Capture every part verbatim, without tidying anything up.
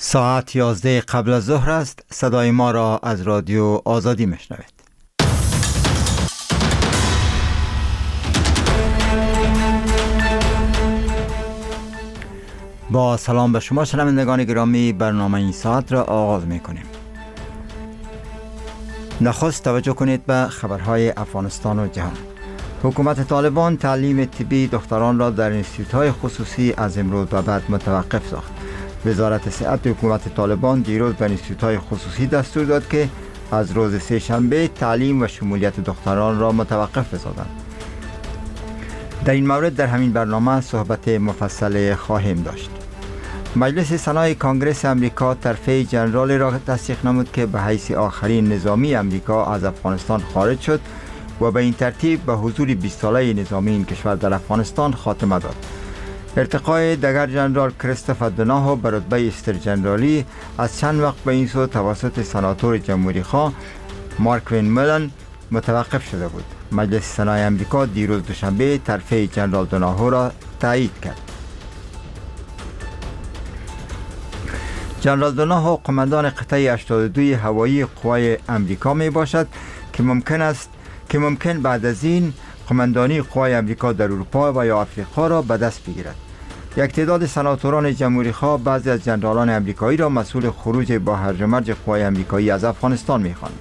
ساعت یازده قبل از ظهر است. صدای ما را از رادیو آزادی میشنوید. با سلام به شما شنوندگان گرامی، برنامه این ساعت را آغاز میکنیم. نخست توجه کنید به خبرهای افغانستان و جهان. حکومت طالبان تعلیم طبی دختران را در انستیتوت‌های خصوصی از امروز به بعد متوقف ساخت. وزارت صحت حکومت طالبان دیروز به انستیتوت‌های خصوصی دستور داد که از روز سه شنبه تعلیم و شمولیت دختران را متوقف بسازند. در این مورد در همین برنامه صحبت مفصل خواهیم داشت. مجلس سنای کانگرس امریکا ترفیع جنرالی را تصدیق نمود که به حیث آخرین نظامی امریکا از افغانستان خارج شد و به این ترتیب به حضور بیست ساله نظامی این کشور در افغانستان خاتمه داد. ارتقای دگر جنرال کریستوفر دوناهو به رتبه استر جنرالی از چند وقت به این سو توسط سناتور جمهوری خواه مارک وین ملن متوقف شده بود. مجلس سنای امریکا دیروز دوشنبه ترفیع جنرال دوناهو را تایید کرد. جنرال دوناهو قماندان قطعه هشتاد و دو هوایی قوای امریکا می باشد که ممکن است که ممکن بعد از این قماندانی قوای امریکا در اروپا و یا آفریقا را به دست بگیرد. یک تعداد سناتوران جمهوری خواه بعضی از جنرالان امریکایی را مسئول خروج با هرج و مرج قوای امریکایی از افغانستان می‌خوانند.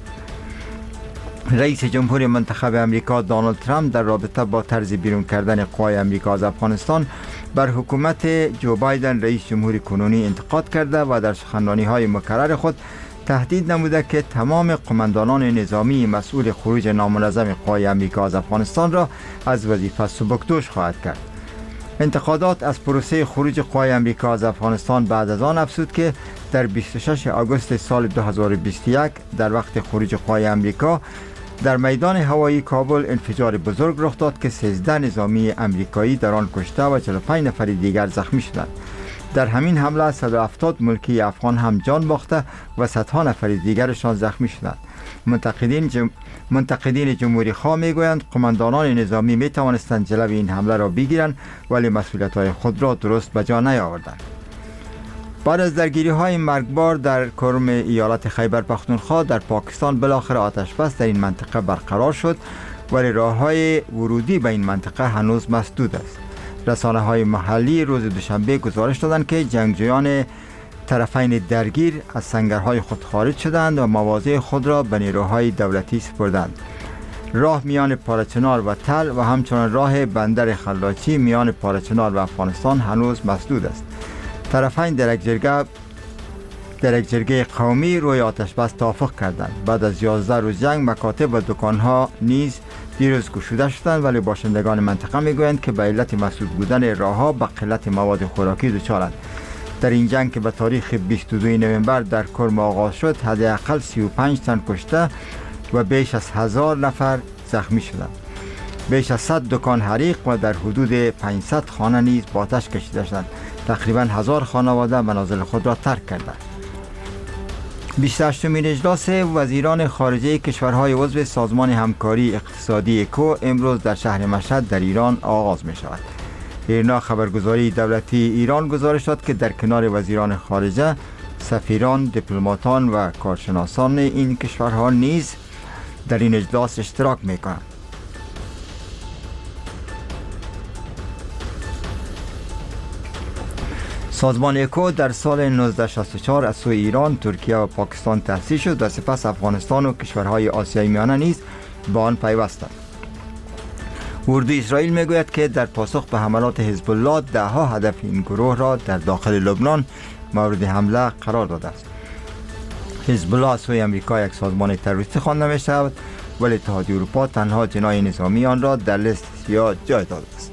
رئیس جمهور منتخب امریکا دونالد ترامپ در رابطه با طرز بیرون کردن قوای امریکا از افغانستان بر حکومت جو بایدن رئیس جمهور کنونی انتقاد کرده و در سخنرانی‌های مکرر خود تهدید نموده که تمام قماندانان نظامی مسئول خروج نامنظم قوای امریکا از افغانستان را از وظیفه سبکدوش خواهد کرد. انتقادات از پروسه خروج قوای امریکا از افغانستان بعد از آن افزود که در بیست و شش آگوست سال دو هزار و بیست و یک در وقت خروج قوای امریکا در میدان هوایی کابل انفجار بزرگ رخ داد که سیزده نظامی امریکایی در آن کشته و چهل و پنج نفر دیگر زخمی شدند. در همین حمله صد و هفتاد ملکی افغان هم جان باخته و صدها نفر دیگرشان زخمی شدند. منتقدین جم... منتقدین جمهوری خواه میگویند قماندانان نظامی می توانستند جلوی این حمله را بگیرند ولی مسئولیت‌های خود را درست به جا نیاوردند. بعد از درگیری های مرگبار در کرم ایالت خیبر پختونخوا در پاکستان بالاخره آتش بس در این منطقه برقرار شد ولی راه‌های ورودی به این منطقه هنوز مسدود است. رسانه های محلی روز دوشنبه گزارش دادند که جنگجویان طرفین درگیر از سنگرهای خود خارج شدند و مواضع خود را به نیروهای دولتی سپردند. راه میان پارچنار و تل و همچنان راه بندر خلاچی میان پارچنار و افغانستان هنوز مسدود است. طرفین در یک جرگه در یک جرگه قومی روی آتش بس توافق کردند. بعد از یازده روز جنگ مکاتب و دکانها نیز دیروز گشوده شدند ولی باشندگان منطقه میگویند که به علت مسدود بودن راهها به قلت مواد خوراکی دچارند. در این جنگ که به تاریخ بیست و دو نوامبر در کرم آغاز شد حداقل سی و پنج تن کشته و بیش از هزار نفر زخمی شدند. بیش از صد دکان حریق و در حدود پانصد خانه نیز با آتش کشیده شدند. تقریبا هزار خانواده منازل خود را ترک کردند. بیست و هشتمین اجلاس وزیران خارجه کشورهای عضو سازمان همکاری اقتصادی اکو امروز در شهر مشهد در ایران آغاز می شود. ایرنا خبرگزاری دولتی ایران گزارش داد که در کنار وزیران خارجه سفیران، دیپلماتان و کارشناسان این کشورها نیز در این اجلاس اشتراک می کنند. سازمان اکو در سال نوزده شصت و چهار از سوی ایران، ترکیه و پاکستان تأسیس شد و سپس افغانستان و کشورهای آسیای میانه نیز به آن پیوستند. اردوی اسرائیل میگوید که در پاسخ به حملات حزب الله دهها هدف این گروه را در داخل لبنان مورد حمله قرار داده است. حزب الله از سوی امریکا یک سازمان تروریستی خوانده می شود ولی اتحادیه اروپا تنها جناح نظامی آن را در لیست سیاه جای داده است.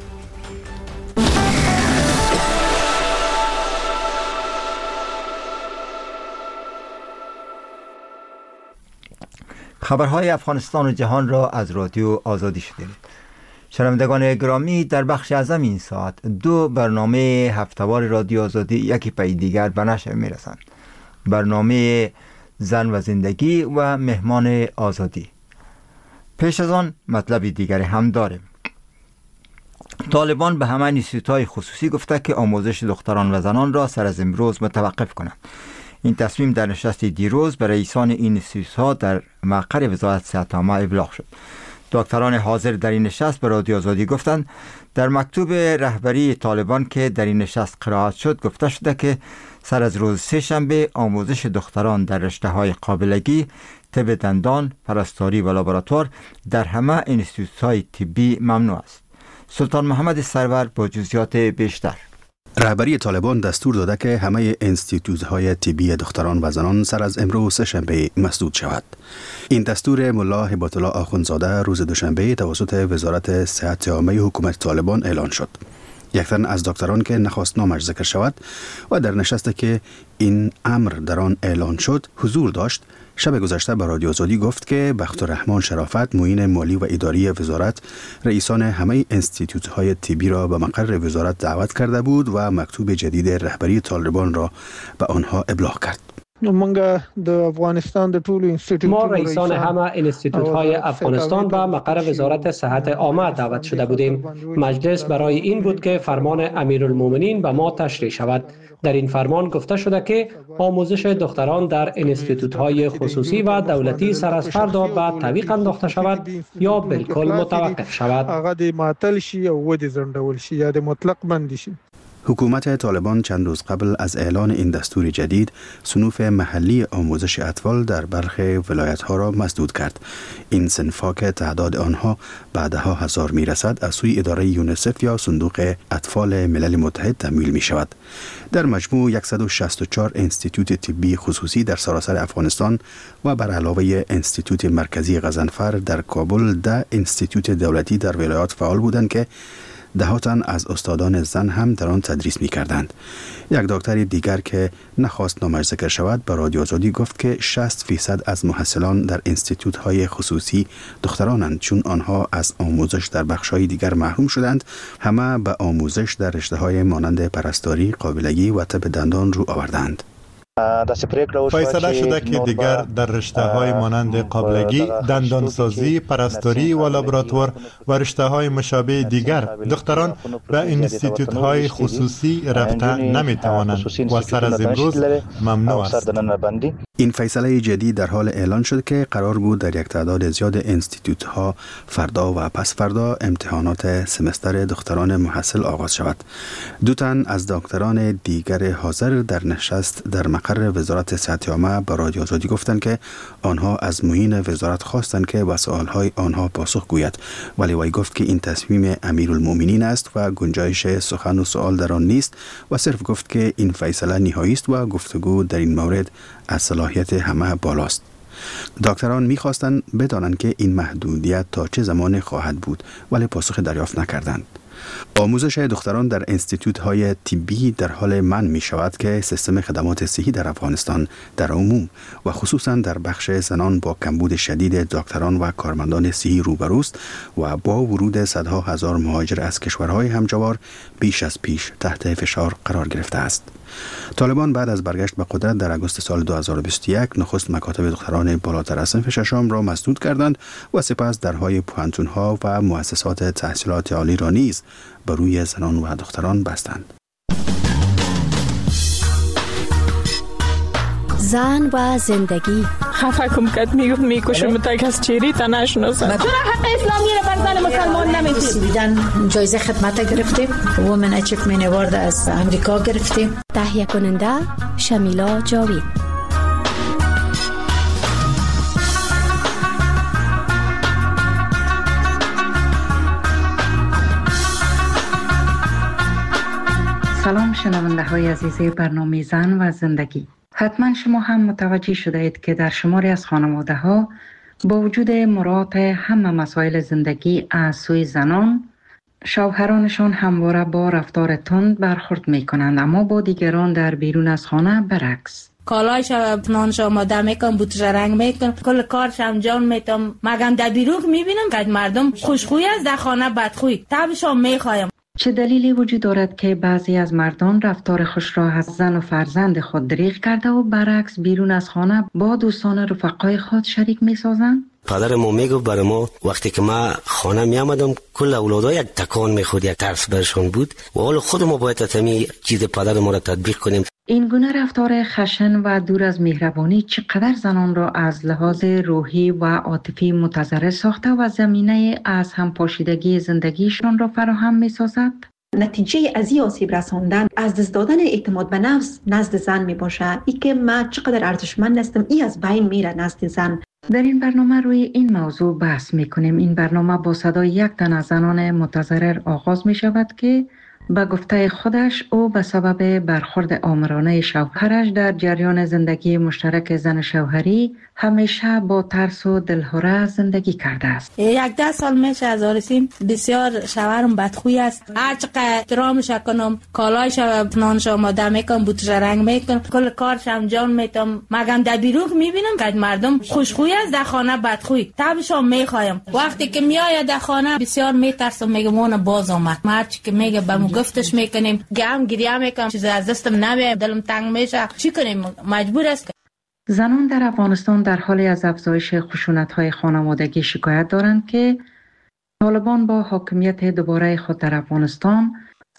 خبرهای افغانستان و جهان را از رادیو آزادی شنیدید. شنوندگان گرامی، در بخش اعظم این ساعت دو برنامه هفته‌وار رادیو آزادی یکی پای دیگر به نشر می‌رسند. برنامه زن و زندگی و مهمان آزادی. پیش از آن مطلب دیگری هم داریم. طالبان به همه انستیتوت‌های خصوصی گفته که آموزش دختران و زنان را سر از امروز متوقف کنند. این تصمیم در نشست دیروز به رئیسان این انستیتوت‌ها در مقر وزارت صحت عامه ابلاغ شد. دکتران حاضر در این نشست به رادیو آزادی گفتند در مکتوب رهبری طالبان که در این نشست قرائت شد گفته شده که سر از روز سه شنبه آموزش دختران در رشته‌های قابلگی، طب دندان، پرستاری و لابراتوار در همه انستیتوت‌های طبی ممنوع است. سلطان محمد سرور با جزئیات بیشتر. رهبری طالبان دستور داده که همه انستیتوت‌های طبی دختران و زنان سر از امروز سه‌شنبه مسدود شود. این دستور ملا هبات الله آخوندزاده روز دوشنبه توسط وزارت صحت عامه حکومت طالبان اعلان شد. یک تن از دکتران که نخواست نامش ذکر شود و در نشستی که این امر در آن اعلان شد حضور داشت، شب گذشته به رادیو آزادی گفت که بختالرحمن شرافت معین مالی و اداری وزارت رئیسان همه انستیتوت‌های طبی را به مقر وزارت دعوت کرده بود و مکتوب جدید رهبری طالبان را به آنها ابلاغ کرد. ما رئیسان همه انستیتوت‌های افغانستان به مقر وزارت صحت عامه دعوت شده بودیم. مجلس برای این بود که فرمان امیرالمومنین به ما تشریح شود. در این فرمان گفته شده که آموزش دختران در انستیتوت‌های خصوصی و دولتی سر از فردا به تعویق انداخته شود یا بالکل متوقف شود. حکومت طالبان چند روز قبل از اعلان این دستور جدید صنوف محلی آموزش اطفال در برخی ولایت‌ها را مسدود کرد. این صنف‌ها که تعداد آنها بعدها هزار می‌رسد از سوی اداره یونیسف یا صندوق اطفال ملل متحد تمویل می‌شود. در مجموع صد و شصت و چهار انستیتوت طبی خصوصی در سراسر افغانستان و بر علاوه انستیتوت مرکزی غضنفر در کابل ده انستیتوت دولتی در ولایات فعال بودند که ده تن از استادان زن هم در آن تدریس می کردند. یک دکتر دیگر که نخواست نامش ذکر شود به رادیو آزادی گفت که شصت فیصد از محصلان در انستیتوت های خصوصی دخترانند، چون آنها از آموزش در بخش های دیگر محروم شدند. همه به آموزش در رشته های مانند پرستاری، قابلگی و طب دندان رو آوردند. فیصله شده که دیگر در رشته های مانند قابلگی، دندانسازی، پرستاری و لابراتوار و رشته های مشابه دیگر دختران به انستیتوت های خصوصی رفته نمی توانند و سر از امروز ممنوع است. این فیصله جدید در حال اعلان شد که قرار بود در یک تعداد زیاد انستیتوت ها فردا و پس فردا امتحانات سمستر دختران محصل آغاز شود. دو تن از دکتران دیگر حاضر در نشست در مقر وزارت صحت عامه به رادیو آزادی گفتند که آنها از معین وزارت خواستند که به سوالهای آنها پاسخ گوید، ولی وی گفت که این تصمیم امیرالمومنین است و گنجایش سخن و سوال در آن نیست و صرف گفت که این فیصله نهایی است و گفتگو در این مورد از صلاحیت همه بالاست. دکتران می‌خواستند بدانند که این محدودیت تا چه زمان خواهد بود، ولی پاسخ دریافت نکردند. آموزش دختران در انستیتوت‌های طبی در حال منع می شود که سیستم خدمات صحی در افغانستان در عموم و خصوصا در بخش زنان با کمبود شدید دکتران و کارمندان صحی روبروست و با ورود صدها هزار مهاجر از کشورهای همجوار بیش از پیش تحت فشار قرار گرفته است. طالبان بعد از برگشت به قدرت در آگوست سال دو هزار و بیست و یک نخست مکاتب دختران بالاتر از صنف ششم را مسدود کردند و سپس درهای پوهنتون‌ها و مؤسسات تحصیلات عالی را نیز بر روی زنان و دختران بستند. زن و زندگی خفه کم کد میگفت میکشم تا کس چیری تا نشناسد. چرا حق اسلامی را بر زن مسلمان نمیدید؟ بیدن جایزه خدمت گرفتیم، وومن اچیومنت اوارد از امریکا گرفتیم. تهیه کننده شمیلا جاوید. سلام شنونده های عزیز برنامه زن و زندگی. حتما شما هم متوجه شده اید که در شماری از خانواده ها با وجود مراعات همه مسائل زندگی از سوی زنان، شوهرانشان همواره با رفتار تند برخورد می کنند، اما با دیگران در بیرون از خانه برعکس. کالایش نانش آماده میکنم، بوتش رنگ میکنم، کل کارش انجام میدم. مگم در بیرون میبینم که مردم خوشخوی است، در خانه بدخوی. تبشان میخوایم. چه دلیلی وجود دارد که بعضی از مردان رفتار خوش را از زن و فرزند خود دریغ کرده و برعکس بیرون از خانه با دوستان رفقای خود شریک می سازند؟ پدر ما میگفت برای ما وقتی که ما خانه می آمدم کل اولادها یک تکان میخورد، یک ترس برشان بود و حالا خود ما باید تمی چیز پدر ما را تطبیق کنیم. این گونه رفتار خشن و دور از مهربانی چقدر زنان را از لحاظ روحی و عاطفی متضرر ساخته و زمینه از همپاشیدگی زندگیشان را فراهم می سازد؟ نتیجه از این آسیب رساندن از دست دادن اعتماد به نفس نزد زن می باشه. ای که من چقدر ارزشمند هستم ای از بین میره نزد زن. در این برنامه روی این موضوع بحث می کنیم. این برنامه با صدای یک تن از زنان متضرر آغاز می شود که به گفته خودش او به سبب برخورد آمرانه شوهرش در جریان زندگی مشترک زن شوهری همیشه با ترس و دلهره زندگی کرده است. یک ده سال میشه از آرسیم بسیار شوهرم بدخوی است. هر چقدر احترامش کنم کالایش نانش آماده میکنم بوتش رنگ میکنم کل کارش انجام میدم مگم در بیرون میبینم که مردم خوشخوی است در خانه بدخوی تابشو میخوایم. وقتی که میآید در خانه بسیار میترسم میگم اون باز آمد. هرچی که میگه بهم گفتش میکنیم گم گریه میکنم چیز از دستم نمیاد دلم تنگ میشه چی کنیم مجبور است. زنان در افغانستان در حالی از افزایش خشونت‌های خانوادگی شکایت دارند که طالبان با حاکمیت دوباره خود در افغانستان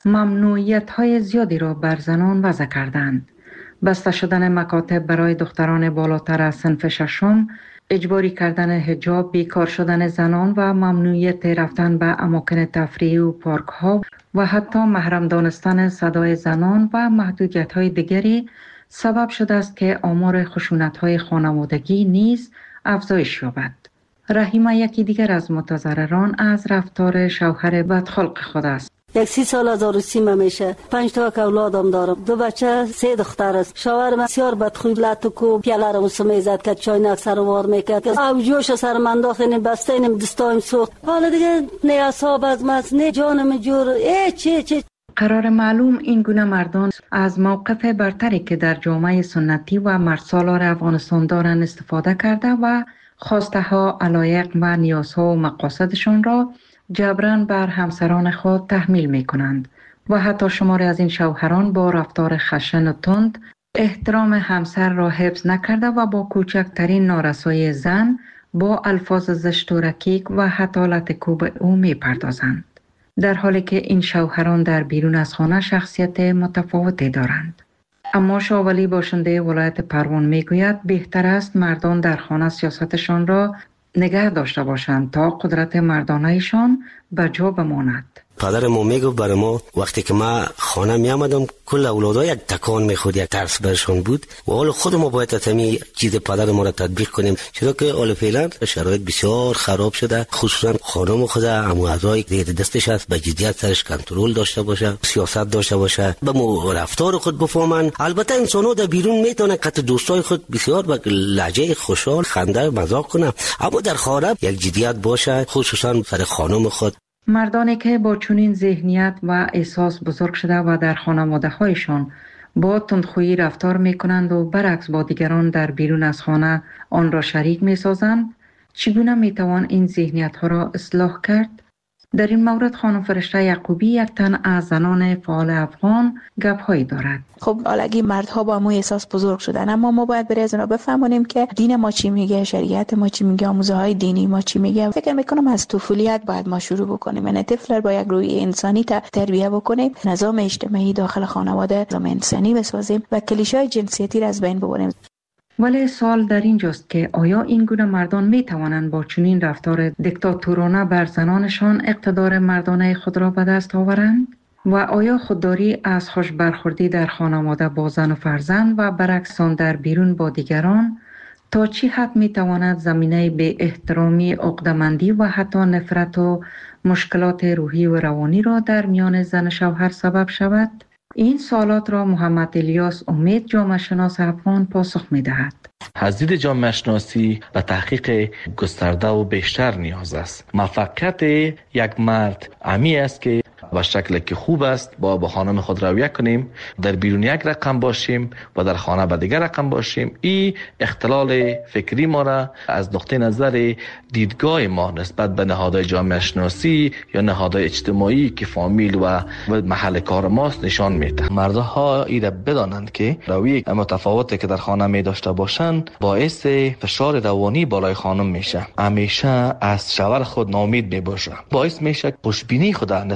ممنوعیت‌های زیادی را بر زنان وضع کردند. بسته شدن مکاتب برای دختران بالاتر از صنف ششم، اجباری کردن حجاب، بیکار شدن زنان و ممنوعیت رفتن به اماکن تفریحی و پارک‌ها و حتی محرم دانستن صدای زنان و محدودیت‌های دیگری سبب شده است که آمار خشونت‌های خانوادگی نیز افزایش یابد. رحیمه یکی دیگر از متضرران از رفتار شوهر بدخلق خود است. یک سی سال از عروسیم میشه، پنج تا که اولادم دارم، دو بچه سه دختر است. شوهرم بسیار بدخوی لطکو پیاله رو سمیزد که چای سر وار میکرد او جوش سر من داخل بسته نم دستایم سوخت. حالا دیگه نه اعصاب از مس نه جانم جور ای چی چی قرار معلوم این گونه مردان از موقف برتری که در جامعه سنتی و مردسالار افغانستان دارند استفاده کرده و خواسته ها، علایق و نیازها و مقاصدشان را جبران بر همسران خود تحمیل می کنند و حتی شماری از این شوهران با رفتار خشن و تند احترام همسر را حفظ نکرده و با کوچکترین نارسایی زن با الفاظ زشت و رکیک و حتی لطکوب او می پردازند. در حالی که این شوهران در بیرون از خانه شخصیت متفاوتی دارند. اما شاولی باشنده ولایت پروان می گوید بهتر است مردان در خانه سیاستشان را نگه داشته باشند تا قدرت مردانهشان به جا بماند. پدر ما میگفت برای ما وقتی که ما خانه می آمدم کل اولادها یک تکان میخورد، یک ترس برشان بود و حالا خود ما باید تمی چیز پدر ما را تطبیق کنیم، چرا که حالا فعلا شرایط بسیار خراب شده. خصوصا خانم خود امو اعضای دیگه دستش است به جدیت سرش کنترل داشته باشه، سیاست داشته باشه، به مو رفتار خود بفهمن. البته انسان‌ها در بیرون میتونه قط دوستای خود بسیار با لهجه خوشحال خنده مزاح کنه، اما در خانه یک جدیت باشه، خصوصا سر خانم خود. مردانی که با چنین ذهنیت و احساس بزرگ شده و در خانواده هایشان با تندخویی رفتار می کنند و برعکس با دیگران در بیرون از خانه آن را شریک می سازند، چگونه می توان این ذهنیت ها را اصلاح کرد؟ در این مورد خانم فرشته یعقوبی یک تن از زنان فعال افغان گپ هایی دارد. خب الگی مردها با مو احساس بزرگ شدن، اما ما باید برای از اونا بفهمونیم که دین ما چی میگه، شریعت ما چی میگه، آموزه های دینی ما چی میگه. فکر میکنم از طفولیت باید ما شروع بکنیم، یعنی طفل با یک روی انسانی تربیت بکنیم، نظام اجتماعی داخل خانواده نظام انسانی بسازیم و کلیشه‌های جنسیتی را از بین ببریم. ولی سوال در اینجاست که آیا این گونه مردان می توانند با چنین رفتار دیکتاتورانه بر زنانشان اقتدار مردانه خود را به دست آورند؟ و آیا خودداری از خوش برخوردی در خانواده با زن و فرزند و برعکس آن در بیرون با دیگران تا چی حد می تواند زمینه به احترامی، عقده‌مندی و حتی نفرت و مشکلات روحی و روانی را در میان زن شوهر سبب شود؟ این سوالات را محمد الیاس امید جامعه شناس افغان پاسخ می دهد. از دید جامعه شناسی به تحقیق گسترده و بیشتر نیاز است. موفقیت یک مرد امی است که و شکلی که خوب است با با خانم خود رویه کنیم، در بیرون یک رقم باشیم و در خانه به دیگر رقم باشیم. این اختلال فکری ما را از نقطه نظر دیدگاه ما نسبت به نهادهای جامعه شناسی یا نهادهای اجتماعی که فامیل و محل کار ماست نشان میده. مردها ایره بدانند که رویه متفاوتی که در خانه می داشته باشند باعث فشار روانی بالای خانم میشه. همیشه از شوهر خود ناامید می باشه، باعث میشه خوشبینی خود نسبت به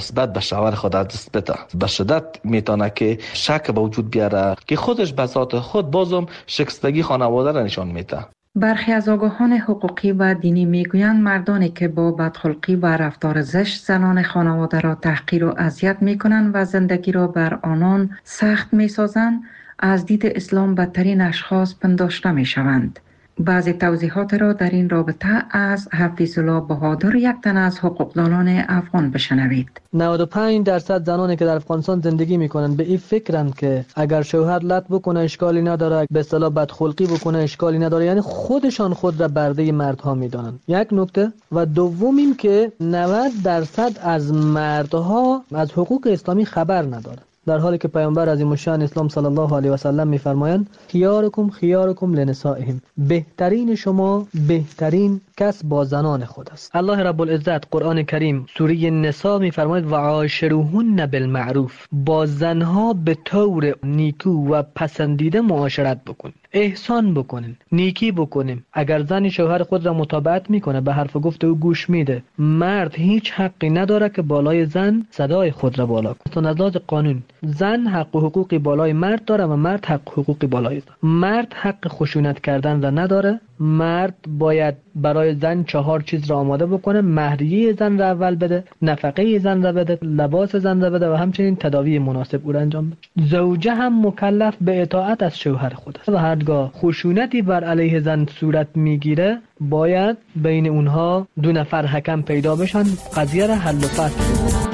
شوهر خود از دست بده. به شدت میتونه که شک به وجود بیاره که خودش به ذات خود بازم شکستگی خانواده را نشان میده. برخی از آگاهان حقوقی و دینی میگویند مردانی که با بدخلقی و رفتار زشت زنان خانواده را تحقیر و اذیت میکنند و زندگی را بر آنان سخت میسازند، از دید اسلام بدترین اشخاص پنداشته میشوند. بعضی توضیحات را در این رابطه از حفیظ الله بهادر، یک تن از حقوقدانان افغان، بشنوید. نود و پنج درصد زنانی که در افغانستان زندگی میکنند به این فکرند که اگر شوهر لط بکنه اشکالی نداره، به اصطلاح بدخلقی بکنه اشکالی نداره، یعنی خودشان خود را برده مردها میدانند. یک نکته. و دوم این که نود درصد از مردها از حقوق اسلامی خبر ندارند، در حالی که پیامبر عظیم الشأن اسلام صلی الله علیه و سلم میفرمایند خیارکم خیارکم لنسائهم، بهترین شما بهترین کس با زنان خود است. الله رب العزت قرآن کریم سوره نساء میفرماید و عاشروهن بالمعروف، با زنها به طور نیکو و پسندیده معاشرت بکنید، احسان بکنین، نیکی بکنین. اگر زن شوهر خود را مطابقت میکنه، به حرف گفت او گوش میده، مرد هیچ حقی نداره که بالای زن صدای خود را بالا کنه. از لحاظ قانون زن حق و حقوقی بالای مرد داره و مرد حق و حقوقی بالای زن. مرد حق خشونت کردن را نداره. مرد باید برای زن چهار چیز را آماده بکنه: مهریه زن را اول بده، نفقه زن را بده، لباس زن را بده و همچنین تداوی مناسب او را انجام بده. زوجه هم مکلف به اطاعت از شوهر خود است و هرگاه خشونتی بر علیه زن صورت میگیره باید بین اونها دو نفر حکم پیدا بشن، قضیه را حل و فصل کنن.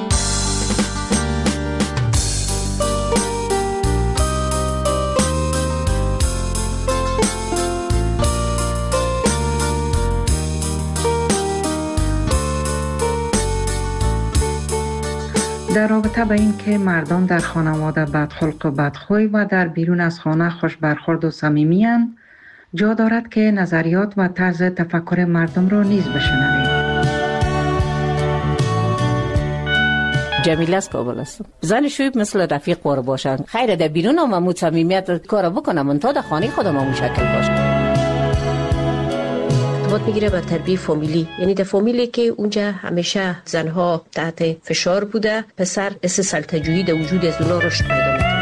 در رابطه با این که مردان در خانواده بدخلق و بدخوی و در بیرون از خانه خوش برخورد و صمیمی اند، جا دارد که نظریات و طرز تفکر مردم را نیز بشنوید. جمیله از کابل هستم. زن شویب مثل رفیق بار باشند. خیره در بیرون هم امود صمیمیت کار بکنم، من تا در خانه خودم همون شکل باشم. ارتباط میگیره به تربیه فامیلی، یعنی در فامیلی که اونجا همیشه زنها تحت فشار بوده، پسر اس سلطجویی در وجود از اونا رشد پیدا میکنه.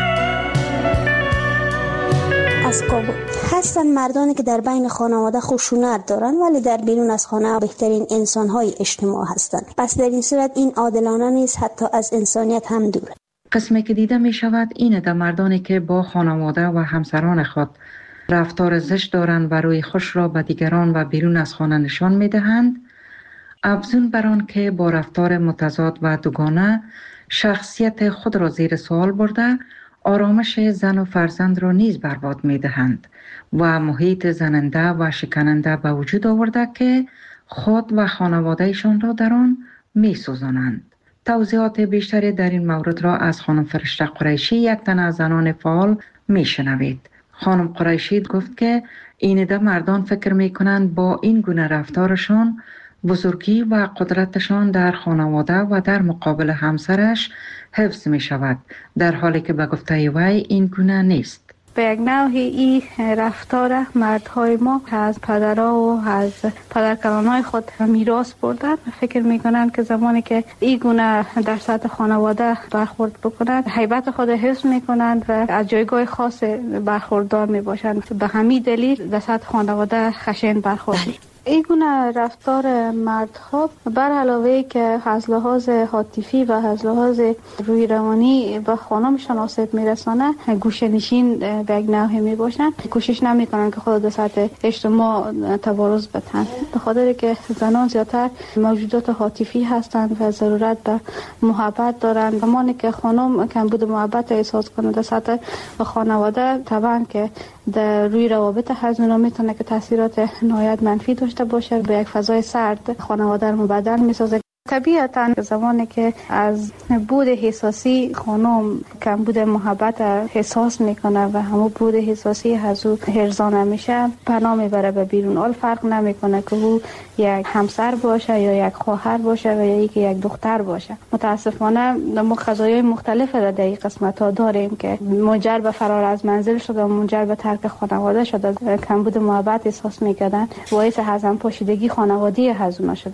از کابل هستن مردانی که در بین خانواده خشونت دارن ولی در بیرون از خانه بهترین انسانهای اجتماع هستند. پس در این صورت این عادلانه نیست، حتی از انسانیت هم دوره. قسمی که دیده می شود اینه در مردانی که با خانواده و همسران خود رفتار زشت دارند و روی خوش را به دیگران و بیرون از خانه نشان می دهند، افزون بر آن که با رفتار متضاد و دوگانه شخصیت خود را زیر سوال برده، آرامش زن و فرزند را نیز برباد می دهند و محیط زننده و شکننده به وجود آورده که خود و خانوادهشان را در آن می سوزانند. توضیحات بیشتری در این مورد را از خانم فرشته قریشی، یک تن از زنان فعال، می شنوید. خانم قریشی گفت که اینده مردان فکر می کنند با این گونه رفتارشان بزرگی و قدرتشان در خانواده و در مقابل همسرش حفظ می شود، در حالی که به گفته وی این گونه نیست. به یک نوعی این رفتار مردهای ما از پدرها و از پدرکلانهای خود میراث بردن. فکر میکنن که زمانی که این گونه در سطح خانواده برخورد بکنند، هیبت خود حفظ میکنند و از جایگاه خاص برخوردار میباشند. به همین دلیل در سطح خانواده خشن برخورد. این گونه رفتار مردها بر علاوه که از لحاظ عاطفی و از لحاظ روی روانی به خانمشان آسیب میرسانه، گوشه نشین به یک نوعی میباشن، کوشش نمیکنن که خود در سطح اجتماع تبارز بدن، به خاطر که زنان زیادتر موجودات عاطفی هستند و ضرورت به محبت دارند. زمانی که خانم کمبود محبت احساس کنه در سطح خانواده، طبعا که در روی روابط از اونا میتونه که تاثیرات نهایت منفی داشته باشه، به یک فضای سرد خانواده رو مبدل میسازه. طبیعتاً زمانی که از بود حساسی خانم کمبود محبت احساس میکنه و همون بود حساسی از او هرزانه میشه، پناه میبره به بیرون. اول فرق نمیکنه که او یک همسر باشه یا یک خواهر باشه و یا یک دختر باشه. متاسفانه ما قضایای مختلف را در این قسمت ها داریم که منجر به فرار از منزل شده، منجر به ترک خانواده شده، کمبود محبت احساس میکردن، باعث هضم پاشیدگی خانوادگی از اونا شده.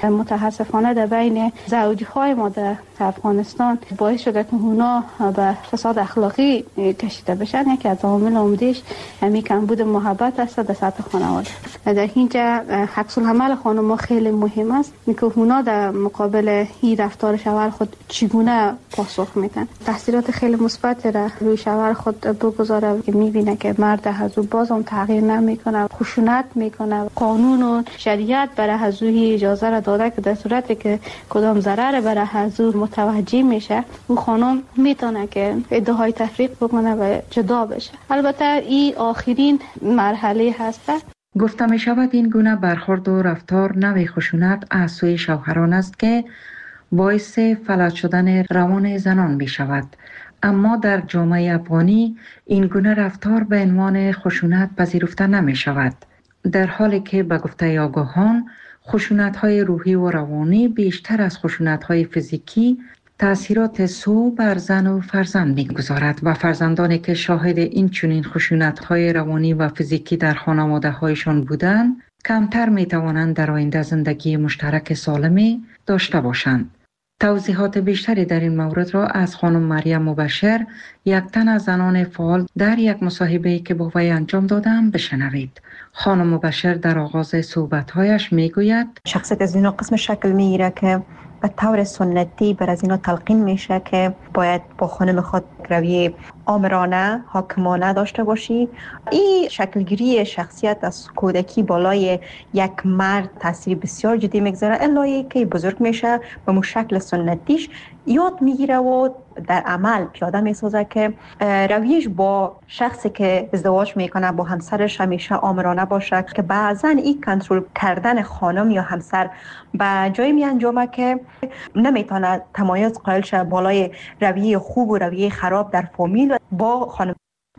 متاسفانه در بین زوجهای ما در افغانستان باعث شده که اونا به فساد اخلاقی کشیده بشن. یکی از عوامل عمده‌اش همین کمبود محبت است در سطح خانواده. در اینجا عکس العمل خانم خیلی مهم است که اونا در مقابل این رفتار شوهر خود چگونه پاسخ میدن. تاثیرات خیلی مثبت را روی شوهر خود بگذاره که میبینه که مرد از او باز هم تغییر نمیکنه، خشونت میکنه. قانون و شریعت برای از او اجازه را داده که در صورتی که کدام ضرر برای از او متوجه میشه او خانم میتونه که ادعای تفریق بکنه و جدا بشه. البته این آخرین مرحله هست. گفته می شود این گونه برخورد و رفتار نوع خشونت از سوی شوهران است که باعث فلج شدن روان زنان می شود. اما در جامعه افغانی این گونه رفتار به عنوان خشونت پذیرفته نمی شود، در حالی که به گفته آگاهان خشونت‌های روحی و روانی بیشتر از خشونت‌های فیزیکی تأثیرات سو بر زن و فرزند می‌گذارد و فرزندانی که شاهد این چنین خشونت‌های روانی و فیزیکی در خانواده‌هایشان بودند کمتر می‌توانند در آینده زندگی مشترک سالمی داشته باشند. توضیحات بیشتری در این مورد را از خانم مریم مبشر، یک تن از زنان فعال، در یک مصاحبه‌ای که با وی انجام دادم بشنوید. خانم مبشر در آغاز صحبت‌هایش می‌گوید شخصیت از اینا قسم شکل می‌گیره که به طور سنتی بر از اینا تلقین میشه که باید با خانم خود رویه آمرانه، حاکمانه داشته باشی. این شکلگیری شخصیت از کودکی بالای یک مرد تاثیر بسیار جدی میگذاره، الایی که بزرگ میشه به مو شکل سنتیش یاد میگیره و در عمل پیاده میسازه که رویش با شخصی که ازدواج میکنه با همسرش همیشه آمرانه باشه، که بعضا این کنترل کردن خانم یا همسر به جایی می انجامه که نمیتونه تمایز قائل شه بالای رویه خوب و رویه خراب در فامیل با خانم.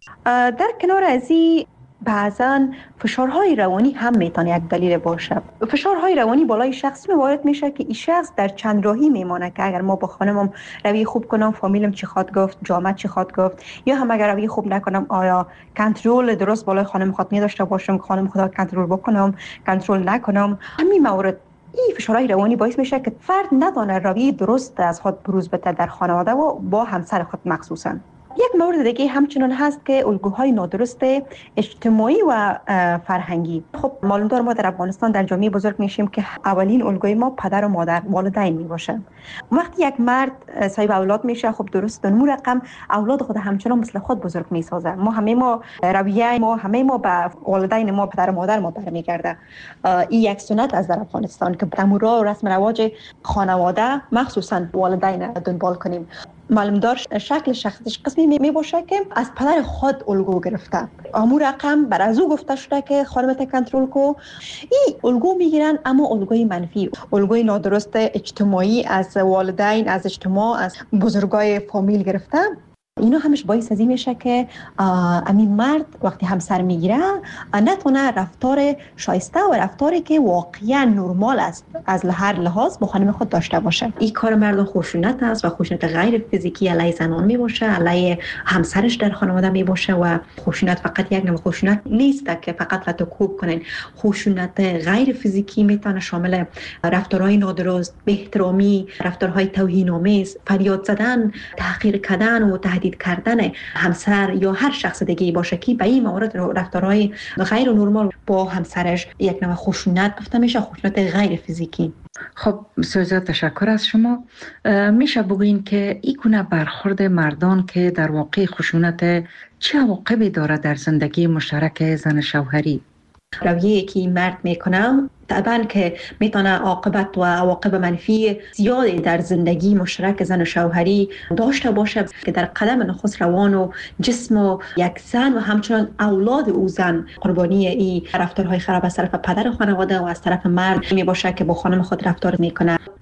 در کنار از این بعضا فشارهای روانی هم میتونه یک دلیل باشه. فشارهای روانی بالای شخصی وارد میشه که این شخص در چند راهی میمانه که اگر ما با خانمم روی خوب کنم فامیلم چی خواد گفت، جامعه چی خواد گفت، یا هم اگر روی خوب نکنم آیا کنترل درست بالای خانم خود نداشته باشم که خانم خدا کنترل بکنم، کنترل نکنم. همین مورد این فشارهای روانی باعث میشه که فرد ندانه روی درست از خود بروز بده در خانواده و با همسر خود مخصوصا. یک مورد دیگه همچنان هست که الگوهای نادرست اجتماعی و فرهنگی. خب معلوم دار ما در افغانستان در جامعه بزرگ میشیم که اولین الگوی ما پدر و مادر، والدین میباشه. وقتی یک مرد صاحب اولاد میشه خب درست اون رقم اولاد خود همچنان مثل خود بزرگ میسازه. ما همه ما رویه ما همه ما به والدین ما، پدر و مادر ما برمیگرده. این یک سنت از در افغانستان که تمورا و رسم رواج خانواده مخصوصا والدین دنبال کنیم. معلوم دار شکل شخصیش قسمی می باشه که از پدر خود الگو گرفته. امور رقم بر از او گفته شده که خانمت کنترل کو. این الگو میگیرن اما الگوی منفی، الگوی نادرست اجتماعی از والدین، از اجتماع، از بزرگای فامیل گرفته. اینا همش باعث از این میشه که امین مرد وقتی همسر میگیره نتونه رفتار شایسته و رفتاری که واقعا نرمال است از هر لحاظ با خانم خود داشته باشه. این کار مردان خشونت است و خشونت غیر فیزیکی علیه زنان میباشه، علیه همسرش در خانواده میباشه. و خشونت فقط یک نوع خشونت نیست که فقط لطوکوب کنین. خشونت غیر فیزیکی میتونه شامل رفتارهای نادرست، بی‌احترامی، رفتارهای توهین‌آمیز، فریاد زدن، تحقیر کردن و تهدید کردن همسر یا هر شخص دیگه باشه که به این موارد رفتارهای غیر نرمال با همسرش یک نوع خشونت گفته میشه، خشونت غیر فیزیکی. خب بسیار تشکر از شما. میشه بگوین که این گونه برخورد مردان که در واقع خشونت چه عواقبی داره در زندگی مشترک زن شوهری؟ رویه‌ای که مرد میکنه طبعا که میتونه عاقبت و عواقب منفی زیادی در زندگی مشترک زن و شوهری داشته باشه که در قدم نخست روان و جسم و یک زن و همچنان اولاد او زن قربانی این رفتارهای خراب از طرف پدر خانواده و از طرف مرد می باشه که با خانم خود رفتار میکنه.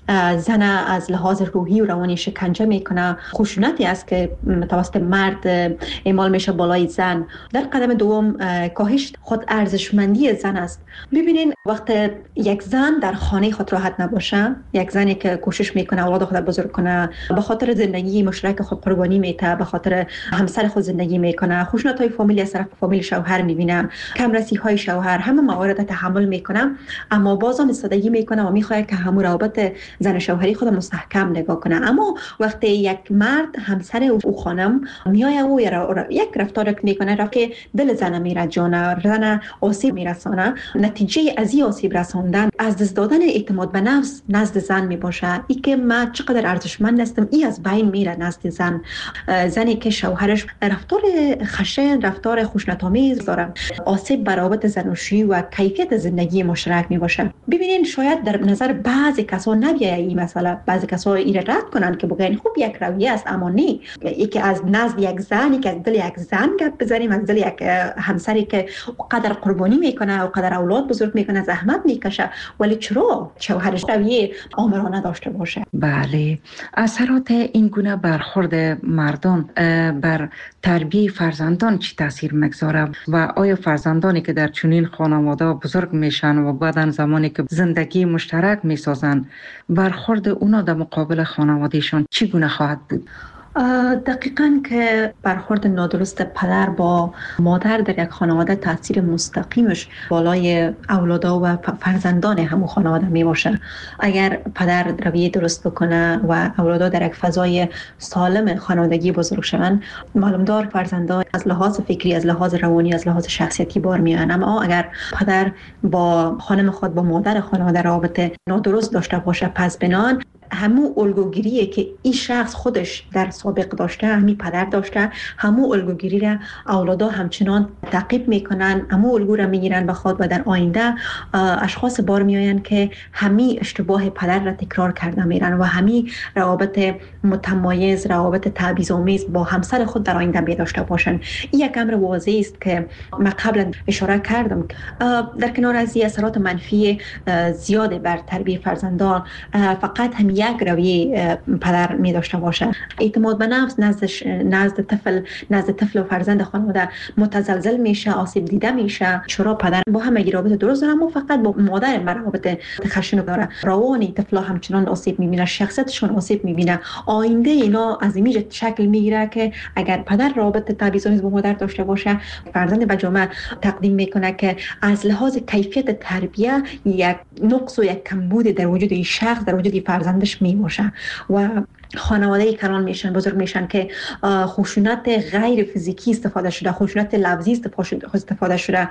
زن از لحاظ روحی و روانی شکنجه میکنه، خشونتی است که توسط مرد اعمال میشه بالای زن. در قدم دوم کاهش خود ارزشمندی زن است. ببینین وقت یک زن در خانه خود راحت نباشه، یک زنی که کوشش میکنه اولاد خود بزرگ کنه، به خاطر زندگی مشترک خود قربانی میته، به خاطر همسر خود زندگی میکنه، خشونت های فامیلی از طرف فامیل شوهر میبینه، کم رسی های شوهر، همه موارد تحمل میکنه، اما بازم ایستادگی میکنه و میخواد که همون روابط زن شوهری خود مستحکم نگاه کنه. اما وقتی یک مرد همسر او خانم میای او یک رفتار میکنه را که دل زن میره، جان زن آسیب میرسانه، نتیجه از این آسیب رساندن از دست دادن اعتماد به نفس نزد زن میباشه. ای که من چقدر ارزشمند هستم ای از بین میره نزد زن. زنی که شوهرش رفتار خشن، رفتار خشونت‌آمیز داره، آسیب بر روابط زناشویی و کیفیت زندگی مشترک میباشه. ببینین شاید در نظر بعضی کسا نبیه این مسئله، بعضی کسا این رد کنن که بگن خوب یک رویه است، اما نه. یکی از نزد یک زن، یکی از دل یک زن گپ بزنیم، از دل یک همسری که قدر قربانی میکنه و قدر اولاد بزرگ میکنه، زحمت میکشه، ولی چرا شوهرش رویه آمرانه داشته باشه؟ بله، اثرات این گونه برخورد مردان بر تربیت فرزندان چی تاثیر میگذاره و آیا فرزندانی که در چنین خانواده بزرگ میشن و بعدن زمانی که زندگی مشترک میسازن برخورد اونا در مقابل خانوادهشان چی گونه خواهد بود؟ دقیقاً که برخورد نادرست پدر با مادر در یک خانواده تاثیر مستقیمش بالای اولادا و فرزندان همون خانواده می باشه. اگر پدر رویه درست بکنه و اولادا در یک فضای سالم خانوادگی بزرگ شوند، معلوم دار فرزندان از لحاظ فکری، از لحاظ روانی، از لحاظ شخصیتی بار میان. اما اگر پدر با خانم خود، با مادر خانواده رابطه نادرست داشته باشه، پس بنان همون الگوگیریه که این شخص خودش در سابق داشته، همین پدر داشته، همون الگوگیری را اولادا همچنان تعقیب میکنن، همون الگو را میگیرن به خود و در آینده اشخاص بار میآین که همین اشتباه پدر را تکرار کرده میرن و همین روابط متمایز، روابط تبعیض‌آمیز با همسر خود در آینده می داشته باشن. این یک امر واضح است که من قبلا اشاره کردم. در کنار از این اثرات منفی زیاد بر تربیت فرزندان، فقط هم یک رویه پدر می داشته باشه. اعتماد به نفس نزد نزد طفل نزد طفل و فرزند خانواده متزلزل میشه، آسیب دیده میشه. چرا پدر با همه رابطه درست داره اما فقط با مادر رابطه خشن داره. روانی طفلا همچنان آسیب میبینه، شخصیتشون آسیب میبینه. آینده اینا از این شکل میگیره که اگر پدر رابطه تبعیض‌آمیز با مادر داشته باشه، فرزند به جامعه تقدیم میکنه که از لحاظ کیفیت تربیت یک نقص و یک کمبود در وجود این شخص، در وجود این فرزندش می باشه و خانواده کلان میشن، بزرگ میشن که خشونت غیر فیزیکی استفاده شده، خشونت لفظی استفاده شده،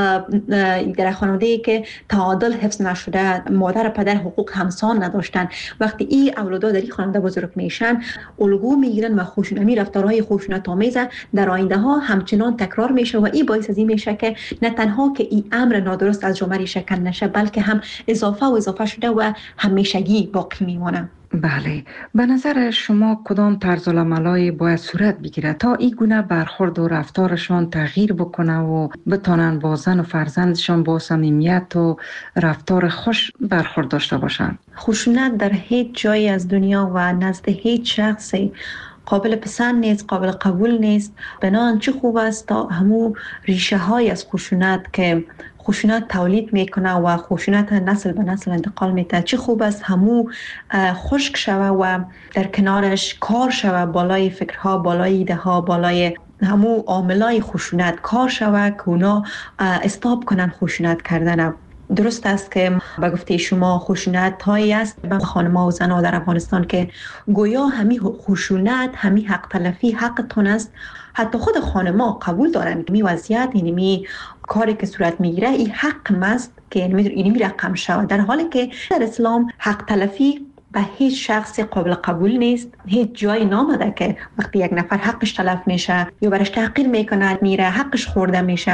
در خانواده که تعادل حفظ نشده، مادر و پدر حقوق همسان نداشتن. وقتی این اولادا در این خانواده بزرگ میشن، الگو میگیرن و خشونتی رفتارهای خشونت آمیز در آینده ها همچنان تکرار میشه و این باعث از این میشه که نه تنها که این امر نادرست از جامعه شکل نشه، بلکه هم اضافه و اضافه شده و همیشگی باقی میمونه. بله، به نظر شما کدام طرز العملای باید صورت بگیره تا این گونه برخورد و رفتارشان تغییر بکنه و بتانن با زن و فرزندشان با صمیمیت و رفتار خوش برخورد داشته باشند؟ خشونت در هیچ جایی از دنیا و نزد هیچ شخصی قابل پسند نیست، قابل قبول نیست. بنان چه خوب است تا همو ریشه های از خشونت که خشونت تولید میکنه و خشونت نسل به نسل انتقال میده، چه خوب است همو خشک شوه و در کنارش کار شوه، بالای فکرها، بالای ایده ها، بالای همو عاملای خشونت کار شوه که اونا استاپ کنن خشونت کردن. درست است که به گفته شما خشونت هایی است به خانم‌ها و زن‌ها در افغانستان که گویا همین خشونت، همین حق تلفی حقتون است. حتی خود خانم‌ها قبول دارن که می وضعیت اینمی کاری که صورت میگیره این حق است که اینمی رقم شود، در حالی که در اسلام حق تلفی به هیچ شخص قابل قبول نیست. هیچ جای نامده که وقتی یک نفر حقش تلف میشه یا برش تحقیر میکنه میره حقش خورده میشه.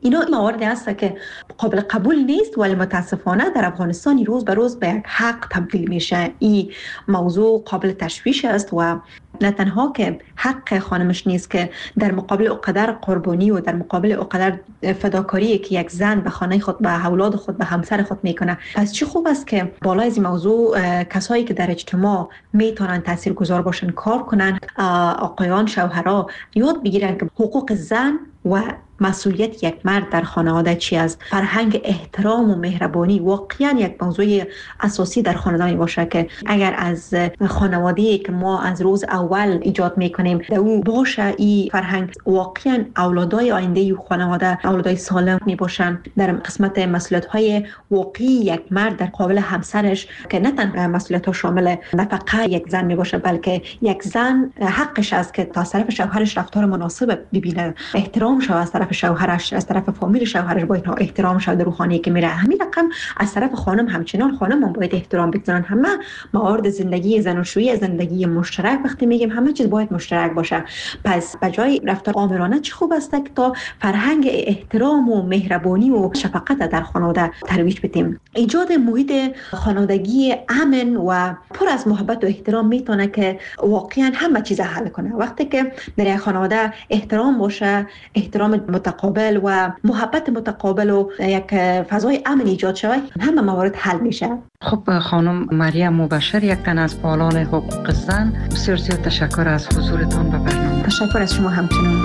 اینا مواردی هست که قابل قبول نیست، ولی متاسفانه در افغانستان روز به روز به یک حق تبدیل میشه. این موضوع قابل تشویش است و نه تنها که حق خانمش نیست که در مقابل اقدر قربانی و در مقابل اقدر فداکاری که یک زن به خانه خود، به اولاد خود، به همسر خود میکنه. پس چه خوب است که بالای از این موضوع کسایی که در اجتماع میتونن تاثیرگذار باشن کار کنن. آقایان، شوهرها یاد بگیرن که حقوق زن و مسئولیت یک مرد در خانواده چی است. فرهنگ احترام و مهربانی واقعا یک موضوع اساسی در خانواده می باشه که اگر از خانواده‌ای که ما از روز اول ایجاد میکنیم در او باشه این فرهنگ، واقعا اولادای آینده خانواده اولادای سالم می باشن. در قسمت مسئولیت‌های واقعی یک مرد در قابل همسرش که نه تنها مسئولیت‌ها شامل نفقه یک زن می باشه، بلکه یک زن حقش است که تا طرف شوهرش رفتار مناسب ببینه، احترام شود از طرف شوهرش، از طرف فامیل شوهرش با اینها احترام شود در خانه‌ای که میره. همین رقم از طرف خانم همچنان خانم هم باید احترام بگذارن. همه موارد زندگی زناشویی، زندگی مشترک وقتی میگیم همه چیز باید مشترک باشه. پس بجای رفتار آمرانه چه خوب است که تا فرهنگ احترام و مهربانی و شفقت در خانواده ترویج بدیم. ایجاد محیط خانوادگی امن و پر از محبت و احترام میتونه که واقعا همه چیز حل کنه. وقتی که در یک خانواده احترام باشه، احترام متقابل و محبت متقابل و یک فضای امن ایجاد شود، همه موارد حل میشه. خب خانم مریم مبشر، یک تن از فعالان حقوق زن، بسیار زیاد تشکر از حضورتان به برنامه. تشکر از شما همچنان.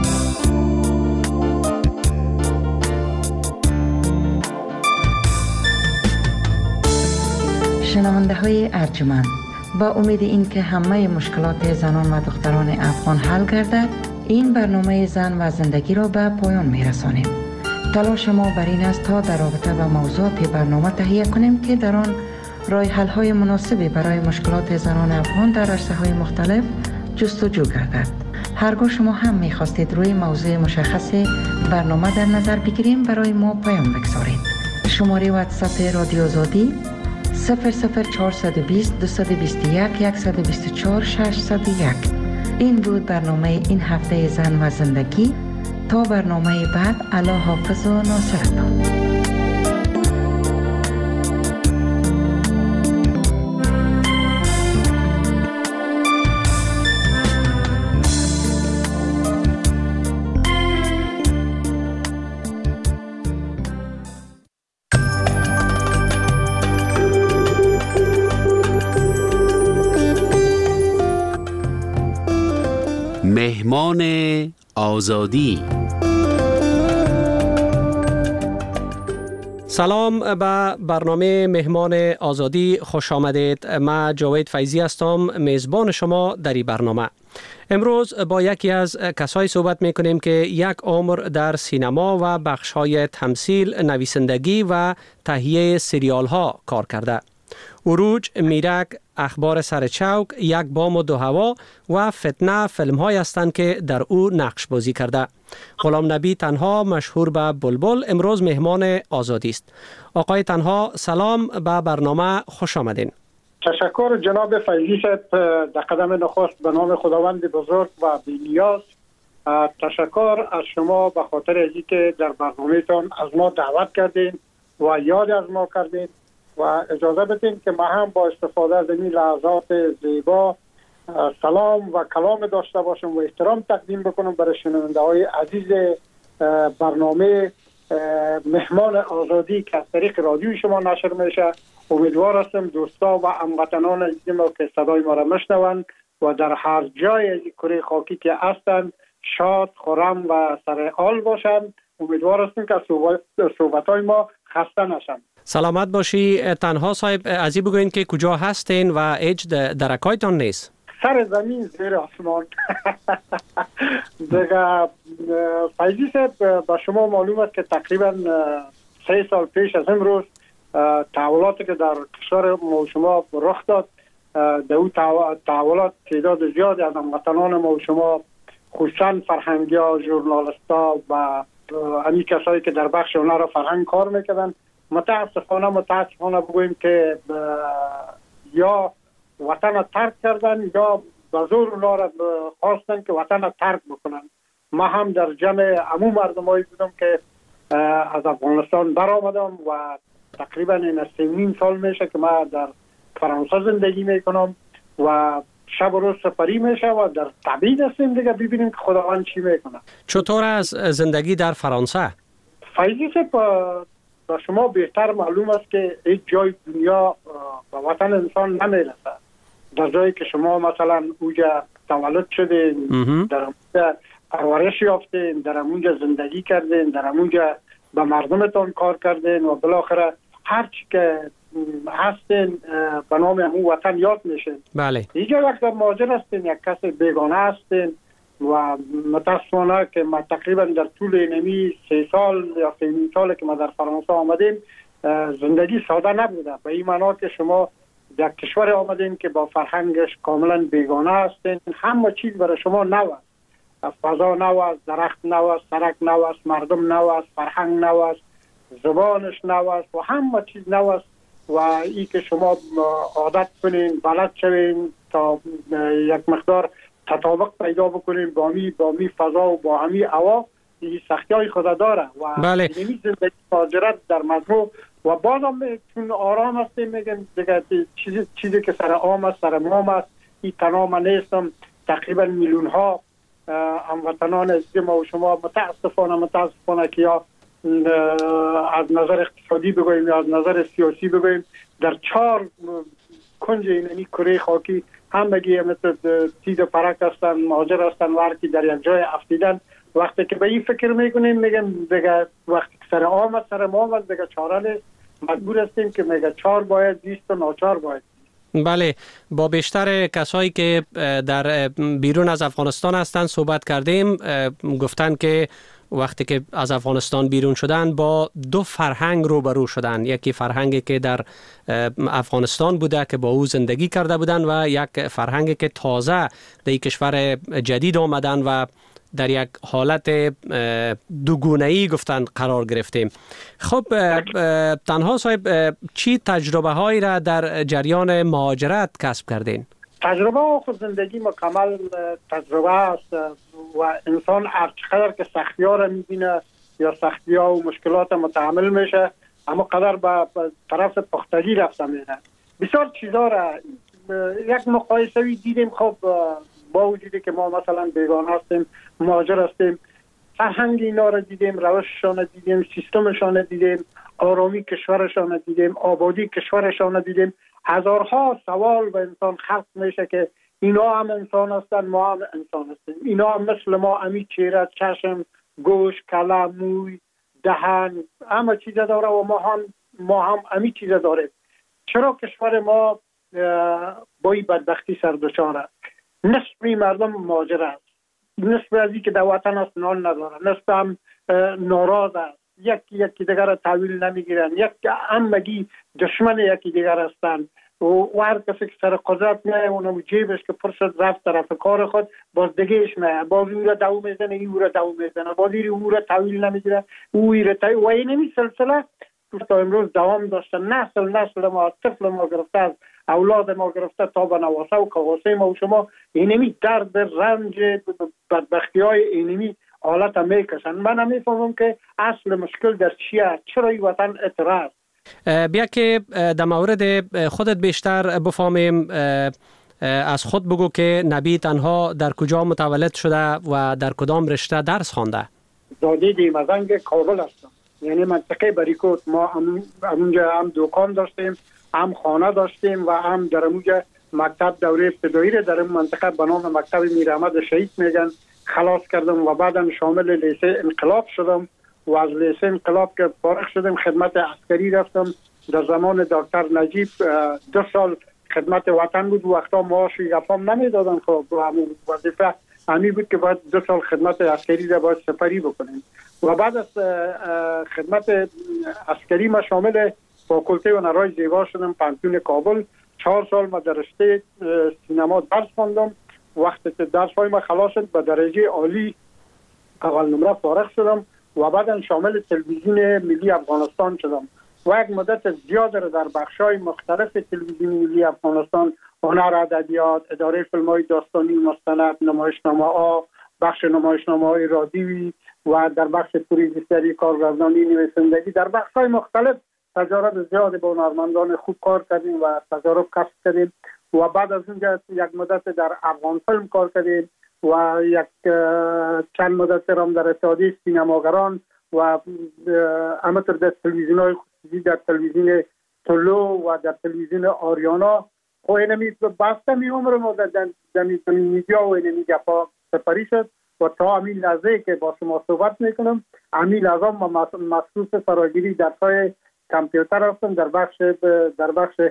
شنونده های ارجمند، با امید این که همه مشکلات زنان و دختران افغان حل گردد، این برنامه زن و زندگی را به پایان می رسانیم. تلاش ما بر این است تا در رابطه با موضوعات برنامه تهیه کنیم که در آن راه حل های مناسبی برای مشکلات زنان افغان در عرصه های مختلف جستجو گردد. هرگاه شما هم می خواستید روی موضوع مشخص برنامه در نظر بگیریم، برای ما پیام بگذارید. شماره واتساپ رادیو آزادی صفر صفر چهارصد و بیست دویست و بیست و یک صد و بیست و چهار ششصد و یک. این بود برنامه این هفته زن و زندگی. تا برنامه بعد، الله حافظ و ناصرتان. مهمان آزادی. سلام به برنامه مهمان آزادی خوش آمدید. من جاوید فیضی هستم، میزبان شما در این برنامه. امروز با یکی از کسایی صحبت میکنیم که یک عمر در سینما و بخش‌های تمثیل، نویسندگی و تهیه سریال ها کار کرده. عروج، میرک، اخبار سر چوک، یک بام و دو هوا و فتنه فیلم های هستند که در او نقش بازی کرده. غلام نبی تنها، مشهور به بلبل، امروز مهمان آزادی است. آقای تنها، سلام، به برنامه خوش آمدین. تشکر جناب فیضی صاحب. در قدم نخست به نام خداوند بزرگ و بی‌نیاز تشکر از شما به خاطر اینکه در برنامه‌تان از ما دعوت کردین و یاد از ما کردین و اجازه بدین که ما هم با استفاده از این لحظات زیبا سلام و کلام داشته باشم و احترام تقدیم بکنم برای شنونده های عزیز برنامه مهمان آزادی که از طریق رادیو شما نشر میشه. امیدوار هستم دوستا و هموطنان عزیز ما که صدای ما را میشنوند و در هر جای از کره خاکی که هستند شاد، خرم و سرحال باشند. امیدوار هستم که صحبت های ما خسته نشند. سلامت باشی. تنها صاحب، ازی بگوین که کجا هستین و هیچ درکایتان نیست؟ سر زمین زیر آسمان. دیگه فیضی صاحب، با شما معلوم است که تقریبا سه سال پیش از امروز تحولاتی که در کشور ما و شما رخ داد، در اون تحولات تعداد زیادی از هموطنان ما و شما، خصوصا فرهنگی‌ها، ژورنالیست‌ها و همین کسایی که در بخش اونا را فرهنگ کار میکردن، متاسفانه متاسفانه بگوییم که یا وطن را ترک کردن یا به زور اونا را خواستن که وطن را ترک بکنن. ما هم در جمع عموم مردمایی بودم که از افغانستان برآمدم و تقریبا این سه نیم سال میشه که من در فرانسه زندگی میکنم و شب و روز سفری میشه و در تبعید هستیم دیگه، ببینیم که خداوند چی میکنه. چطور از زندگی در فرانسه؟ فیضی که با شما بهتر معلوم است که هیچ جای دنیا به وطن انسان نمیرسه. در جایی که شما مثلا اونجا تولد شدین، در اونجا پرورش یافتین، در اونجا زندگی کردین، در اونجا به مردمتان کار کردین و بالاخره هر چی که هستین به نام همون وطن یاد میشین. بله. اینجا وقت مهاجر هستین، یک کس بیگانه هستین و متاسفانه که ما تقریبا در طول اینمی سه سال یا سه نیم سال که ما در فرانسه آمدیم زندگی ساده نبوده. به این معنا که شما در کشور آمدین که با فرهنگش کاملا بیگانه هستین، همه چیز برای شما نو است. فضا نو است، درخت نو است، سرک نو است، مردم نو است، فرهنگ نو است، زبانش نو است و همه چیز نو است و ای که شما عادت کنین، بلد شوین تا یک مقدار تطابق پیدا بکنین با می با می فضا و با همی هوا، این سختی های خود داره و بله. اینمی زندگی مهاجرت در مجموع و بازم چون آرام هستیم میگن دیگه چیزی چیزی که سر عام است، سر مام است، این تنها من نیستم. تقریبا میلیون ها هموطنان عزیز ما و شما متاسفانه متاسفانه که یا از نظر اقتصادی بگوییم یا از نظر سیاسی بگوییم در چهار کنج اینمی کره خاکی همگی مثل تیز و پرک هستن، مهاجر هستن و هرکی در یک جای افتیدن. وقتی که به این فکر میکنیم میگم دیگه وقتی که سر آمد سر ما آمد دیگه چاره نیست، مجبور هستیم که میگه چهار باید دیست و ناچار باید. بله، با بیشتر کسایی که در بیرون از افغانستان هستند صحبت کردیم، گفتن که وقتی که از افغانستان بیرون شدن با دو فرهنگ روبرو شدن. یکی فرهنگی که در افغانستان بوده که با او زندگی کرده بودن و یک فرهنگی که تازه در کشور جدید آمدن و در یک حالت دوگونه‌ای گفتن قرار گرفتیم. خب تنها صاحب چی تجربه هایی را در جریان مهاجرت کسب کردین؟ تجربه و خود زندگی مکمل تجربه است و انسان هر چقدر که سختی ها را میبینه یا سختی ها و مشکلات متحمل میشه اما قدر به طرف پختگی رفته میره. بسیار چیزا را یک مقایسه‌ای دیدیم. خب با وجودی که ما مثلا بیگانه هستیم، مهاجر هستیم، فرهنگ اینا را دیدیم، روششان دیدیم، سیستمشان دیدیم، آرامی کشورشان دیدیم، آبادی کشورشان دیدیم. هزارها سوال به انسان خلق میشه که اینا هم انسان هستن، ما هم انسان هستیم. اینا هم مثل ما امی چهره، چشم، گوش، کله، موی، دهن، همه چیز داره و ما هم ما هم امی چیز داره. چرا کشور ما با این بدبختی سر دچاره؟ نصف مردم مهاجر است، نصف از این که در وطن است نان نداره، نصف هم ناراض است، یکی یکی دیگر را تحویل نمیگیرن، یک همگی دشمن یکی دیگر هستند و هر کسی که سر قدرت میایه اونم جیبش که پر شد رفت طرف کار خود، باز دیگهش میایه، باز او را دو میزنه، او را دو میزنه، باز او را تحویل نمیگیره، او را تحویل و اینمی سلسله تا امروز دوام داشته. نسل نسل ما، طفل ما گرفته از اولاد ما گرفته تا به نواسه و کواسه ما و شما اینمی درد رنج بدبختی های اینمی حالت هم میکشن. من هم میفهمم که اصل مشکل در چیه، چرا این وطن اعتراض. بیا که در مورد خودت بیشتر بفهمیم، از خود بگو که نبی تنها در کجا متولد شده و در کدام رشته درس خوانده؟ زاده دیمزنگ کابل هستم، یعنی منطقه بریکوت. ما هم اونجا هم دکان داشتیم، هم خانه داشتیم و هم در اونجا مکتب دوره ابتدایی را در این منطقه به نام مکتب میر احمد شهید میگن خلاص کردم و بعدم شامل لیسه انقلاب شدم و از لیسه انقلاب که فارغ شدم خدمت عسکری رفتم. در زمان دکتر نجیب دو سال خدمت وطن بود، وقتا معاش یفام نمیدادن. خب همون وظیفه همی بود که باید دو سال خدمت عسکری را باید سپری بکنیم و بعد از خدمت عسکری ما شامل فاکولته هنرهای زیبا شدم پانتون کابل. چهار سال ما در رشته سینما درس خواندم. وقتی که درس های ما خلاص شد به درجه عالی اول نمره فارغ شدم و بعدا شامل تلویزیون ملی افغانستان شدم و یک مدت زیاد را در بخش‌های مختلف تلویزیون ملی افغانستان، هنر، ادبیات، اداره فیلم‌های داستانی، مستند، نمایشنامه‌ها، بخش نمایشنامه‌های رادیویی، و در بخش پروژیسری، کارگردانی، نویسندگی، در بخش‌های مختلف تجارب زیادی با هنرمندان خوب کار کردیم و تجارب کسب کردیم و بعد از اونجا یک مدت در افغان فیلم کار کردیم و یک چند مدت هم در اتحادیه سینماگران و همینطور در تلویزیون‌های خصوصی، در تلویزیون تلو و در تلویزیون آریانا خو اینمی بسته می عمر ما در میدیا و اینمی گپا سپری شد و تا همین لحظه که با شما صحبت میکنم همین لحظه ما مخصوص فراگیری در های کامپیوتر هستم، در بخش در بخش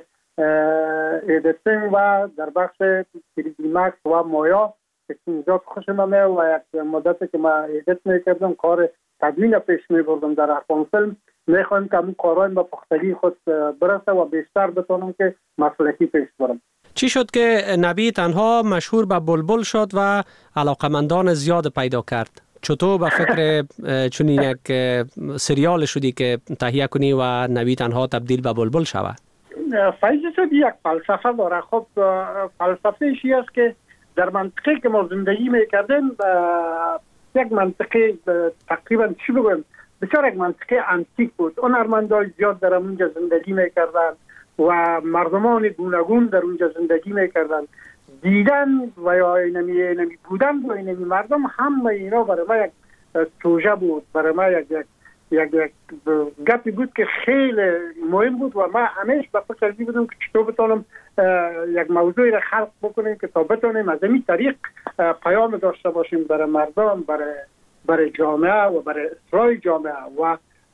ایدیتینگ و در بخش تری دی مکس و مایا که اینجا خوشم میاد و یک مدت که ما ایدیت میکردم کار تدوین پیش میبردم در افغان فیلم. میخوایم که همون کارهای با پختگی خود برسه و بیشتر بتونم که مسلکی پیش برم. چی شد که نبی تنها مشهور به بلبل شد و علاقمندان زیاد پیدا کرد؟ چطور به فکر چنین یک سریال شدی که تهیه کنی و نبی تنها تبدیل به بلبل شود؟ فیض شد یک فلسفه داره. خب فلسفه ایشی است که در منطقه که ما زندگی میکردیم یک منطقه تقریبا چی بگویم بسیار یک منطقه انتیک بود. هنرمندان زیاد در اونجا زندگی میکردن و مردمان گوناگون در اونجا زندگی میکردن. دیدن و یا اینمی اینمی بودن و اینمی مردم همه اینا برای ما یک توجه بود، برای ما یک یک یک, یک گپی بود که خیلی مهم بود و ما همیشه به فکر بودم که چطور بتونم یک موضوعی را خلق بکنیم که تا بتونیم از این طریق پیام داشته باشیم برای مردم، برای برای جامعه و برای اصلاح جامعه و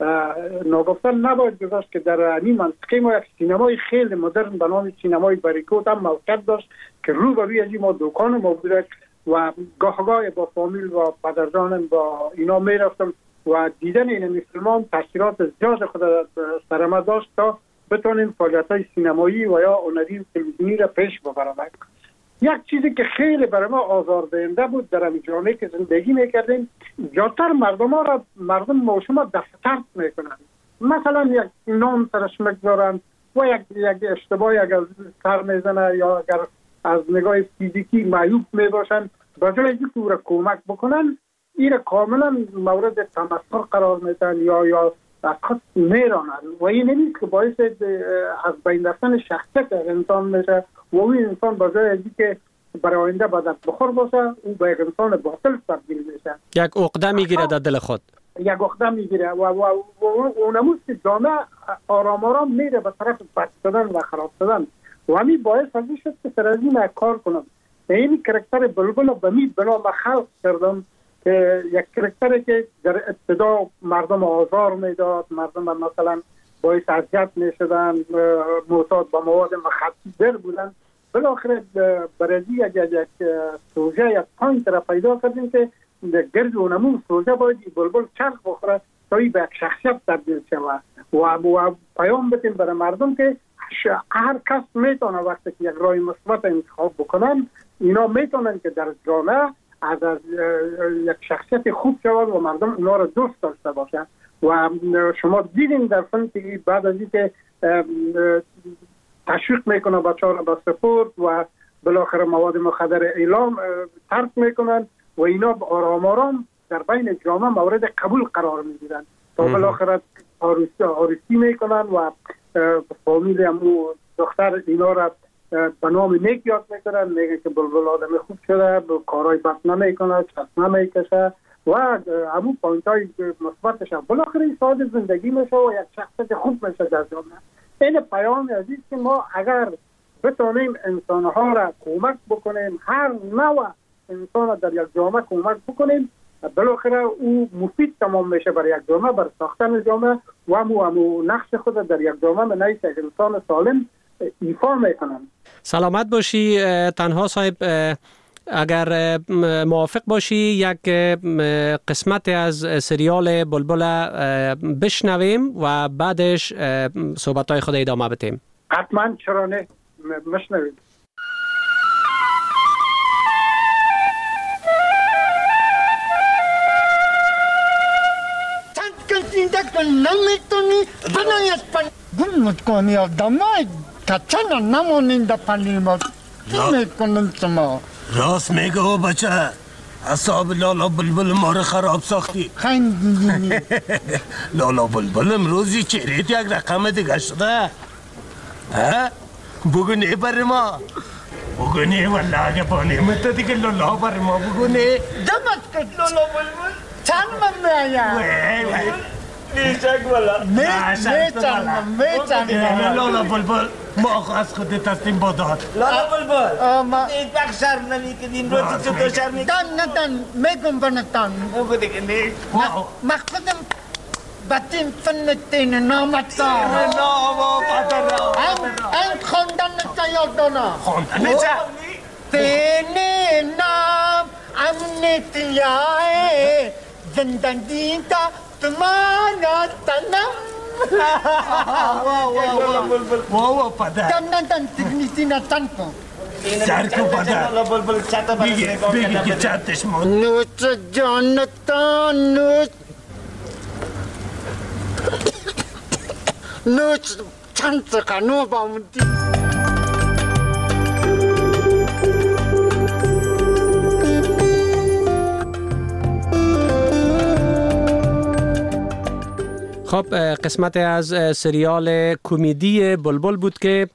ناگفتن نباید گذاشت که در این منطقه ما یک سینمای خیلی مدرن به نام سینمای بریکوت هم موقعیت داشت که رو به روی از ما دکان ما بوده و گاه گاه با فامیل و پدرجانم با اینا می رفتم و دیدن این فیلم هم تاثیرات زیاد خود سر ما داشت تا بتونیم فعالیت‌های سینمایی و یا هنری تلویزیونی را پیش ببرم. یک چیزی که خیلی برای ما آزاردهنده بود در همین جامعه که زندگی میکردیم، زیادتر مردم ها را مردم ما شما دفتر میکنن، مثلا یک نام سرش میگذارن و یک یک اشتباهی اگر سر میزنه یا اگر از نگاه فیزیکی معیوب میباشن، به جای اینکه او را کمک بکنن این را کاملا مورد تمسخر قرار میدن یا یا از خود میرانن و این نیست که باعث از بین رفتن شخصیت انسان میشه و این انسان با جای ازی که برای آینده بدت بخور باشه او به یک انسان باطل تبدیل میشه، یک عقده میگیره در دل خود، یک عقده میگیره و و اونموز که جامعه آرام آرام میره به طرف بد شدن و خراب شدن و همین باعث ازی شد که سر از این کار کنم. این کرکتر بلبل به می بنا به خلق کردم که یک کرکتری که در ابتدا مردم آزار میداد، مردم مثلا باعث اذیت میشدن، معتاد به مواد مخدر بودن، بالاخره برای یک یک سوژه یک پوینت را پیدا کردیم که گرد اونمون سوژه باید بلبل چرخ بخوره تا این به یک شخصیت تبدیل شود و پیام بدیم برای مردم که هر کس میتونه وقتی که یک راه مثبت انتخاب بکنن اینا میتونن که در جامعه از, از یک شخصیت خوب شود و مردم اونا را دوست داشته باشن و شما دیدین در فیلم که بعد از اینکه تشویق میکنن بچه ها را به سپورت و بالاخره مواد مخدر اعلام ترک میکنن و اینا آرام آرام در بین جامعه مورد قبول قرار میگیرن تا بالاخره آروسی آروسی میکنن و فامیل همو دختر اینا را به نام نیک یاد میکنن، میگه که بلبل آدم خوب شده، کارهای بد نمیکنه، چشم نمیکشه و همون پوینت های مثبتش هم بالاخره ساده زندگی میشه و یک شخصیت خوب میشه در جامعه. این پیام عزیز که ما اگر بتونیم انسانها را کمک بکنیم، هر نوع انسان در یک جامعه کمک بکنیم، بالاخره او مفید تمام میشه برای یک جامعه، برای ساختن جامعه و همو همو نقش خود در یک جامعه من نیست یک انسان سالم ایفا میکنم. سلامت باشی. تنها صاحب اگر موافق باشی یک قسمت از سریال بلبل بشنویم و بعدش صحبت‌های خود ادامه بدیم. حتما، چرا نه، بشنویم. نمیتونی بنایت پن گمت کنی آدمای کچنا نمونین در پنیمات چی میکنن شما؟ راست میگه او بچه، اصاب لالا بلبل ما رو خراب ساختی. خندیدی. لالا بلبل امروزی چهرهت یک رقم دیگه شده. ها؟ بگو نه بر ما. بگو نه والله اگه با نعمت دیگه لالا بر ما بگو نه. دمت کن لالا بلبل. چند من میایم. وی وی. نیشک والا. می چند من می چند من. لالا بلبل ما از خود تسلیم باداد. لالا بلبل. این بخ شرم نمی کنین روزی چطور شرم نمی. تن نه تن میگم بنتان. بگو دیگه نه. مخصوصم باتیم فنتین نامتا. نامو پاترا. این خواندن چه دانا. خواندن چه؟ تینی نام امنیتیای زندگی تا تمانا تنم. واو واو واو واو پدر. تن تن تن تکنیسی نتن کن. سرکو پدر. بگی بگی که چندش مون. نوچ جانتان نوچ. نوچ چند سخنو بامدی. خب قسمت از سریال کمدی بلبل بود که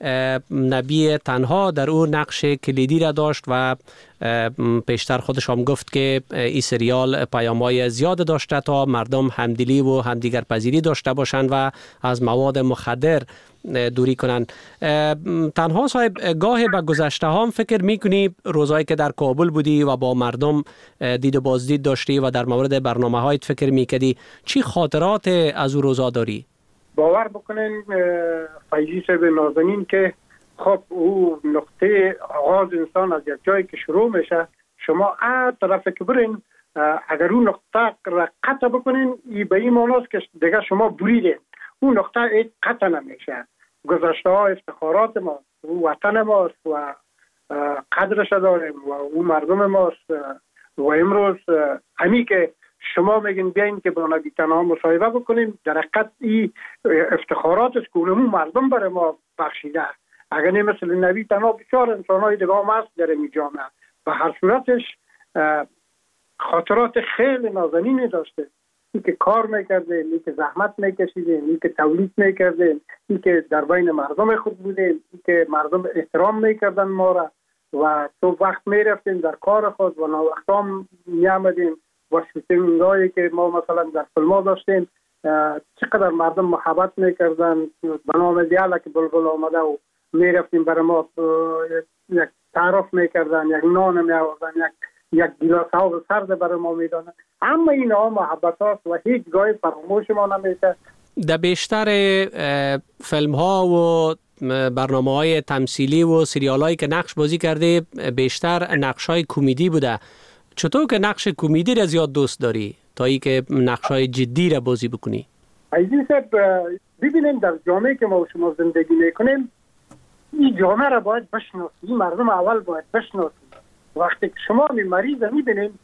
نبی تنها در او نقش کلیدی را داشت و پیشتر خودش هم گفت که این سریال پیام‌های زیاد داشته تا مردم همدلی و همدیگر پذیری داشته باشند و از مواد مخدر دوری کنند. تنها صاحب گاهی به گذشته هم فکر میکنی روزایی که در کابل بودی و با مردم دید و بازدید داشتی و در مورد برنامه هایت فکر میکردی، چی خاطرات از او روزا داری؟ باور بکنین فیضی صاحب نازنین که خب او نقطه آغاز انسان از یک جایی که شروع میشه، شما ا طرف که برین اگر اون نقطه را قطع بکنین ای به این معناست که دیگه شما بریدین. اون نقطه ای قطع نمیشه. گذشته ها افتخارات ما، او وطن ماست و قدرش داریم و او مردم ماست و امروز همی که شما میگین بیاین که با نبی تنها مصاحبه بکنیم، در حقیقت این افتخارات است که اونمون مردم برای ما بخشیده. اگر نه مثل نبی تنها بسیار انسان های دیگه هم هست در این جامعه و هر صورتش خاطرات خیلی نازنینی داشته. این که کار میکرده، این که زحمت میکشیده، این که تولید میکرده، این که در بین مردم خود بوده، این که مردم احترام میکردن ما را و تو وقت میرفتیم در کار خود و وقت هم میامدیم و شوتینگایی که ما مثلا در فیلم داشتیم چقدر مردم محبت میکردن. به نام دیالا که بلبل آمده و میرفتیم برای ما یک تعارف میکردن، یک نان میآوردن، یک یک گیلاس آب سرد برای ما میدادن. اما اینا محبت هاست و هیچ گاهی فراموش ما نمیشه. در بیشتر فیلم ها و برنامه های تمثیلی و سریال هایی که نقش بازی کرده بیشتر نقش های کمدی بوده. چطور که نقش کمدی را زیاد دوست داری تا ای که نقش های جدی را بازی بکنی؟ عزیز صاحب ببینیم در جامعه که ما و شما زندگی میکنیم این جامعه را باید بشناسیم، مردم اول باید بشناسیم. وقتی که شما می مریض میبینیم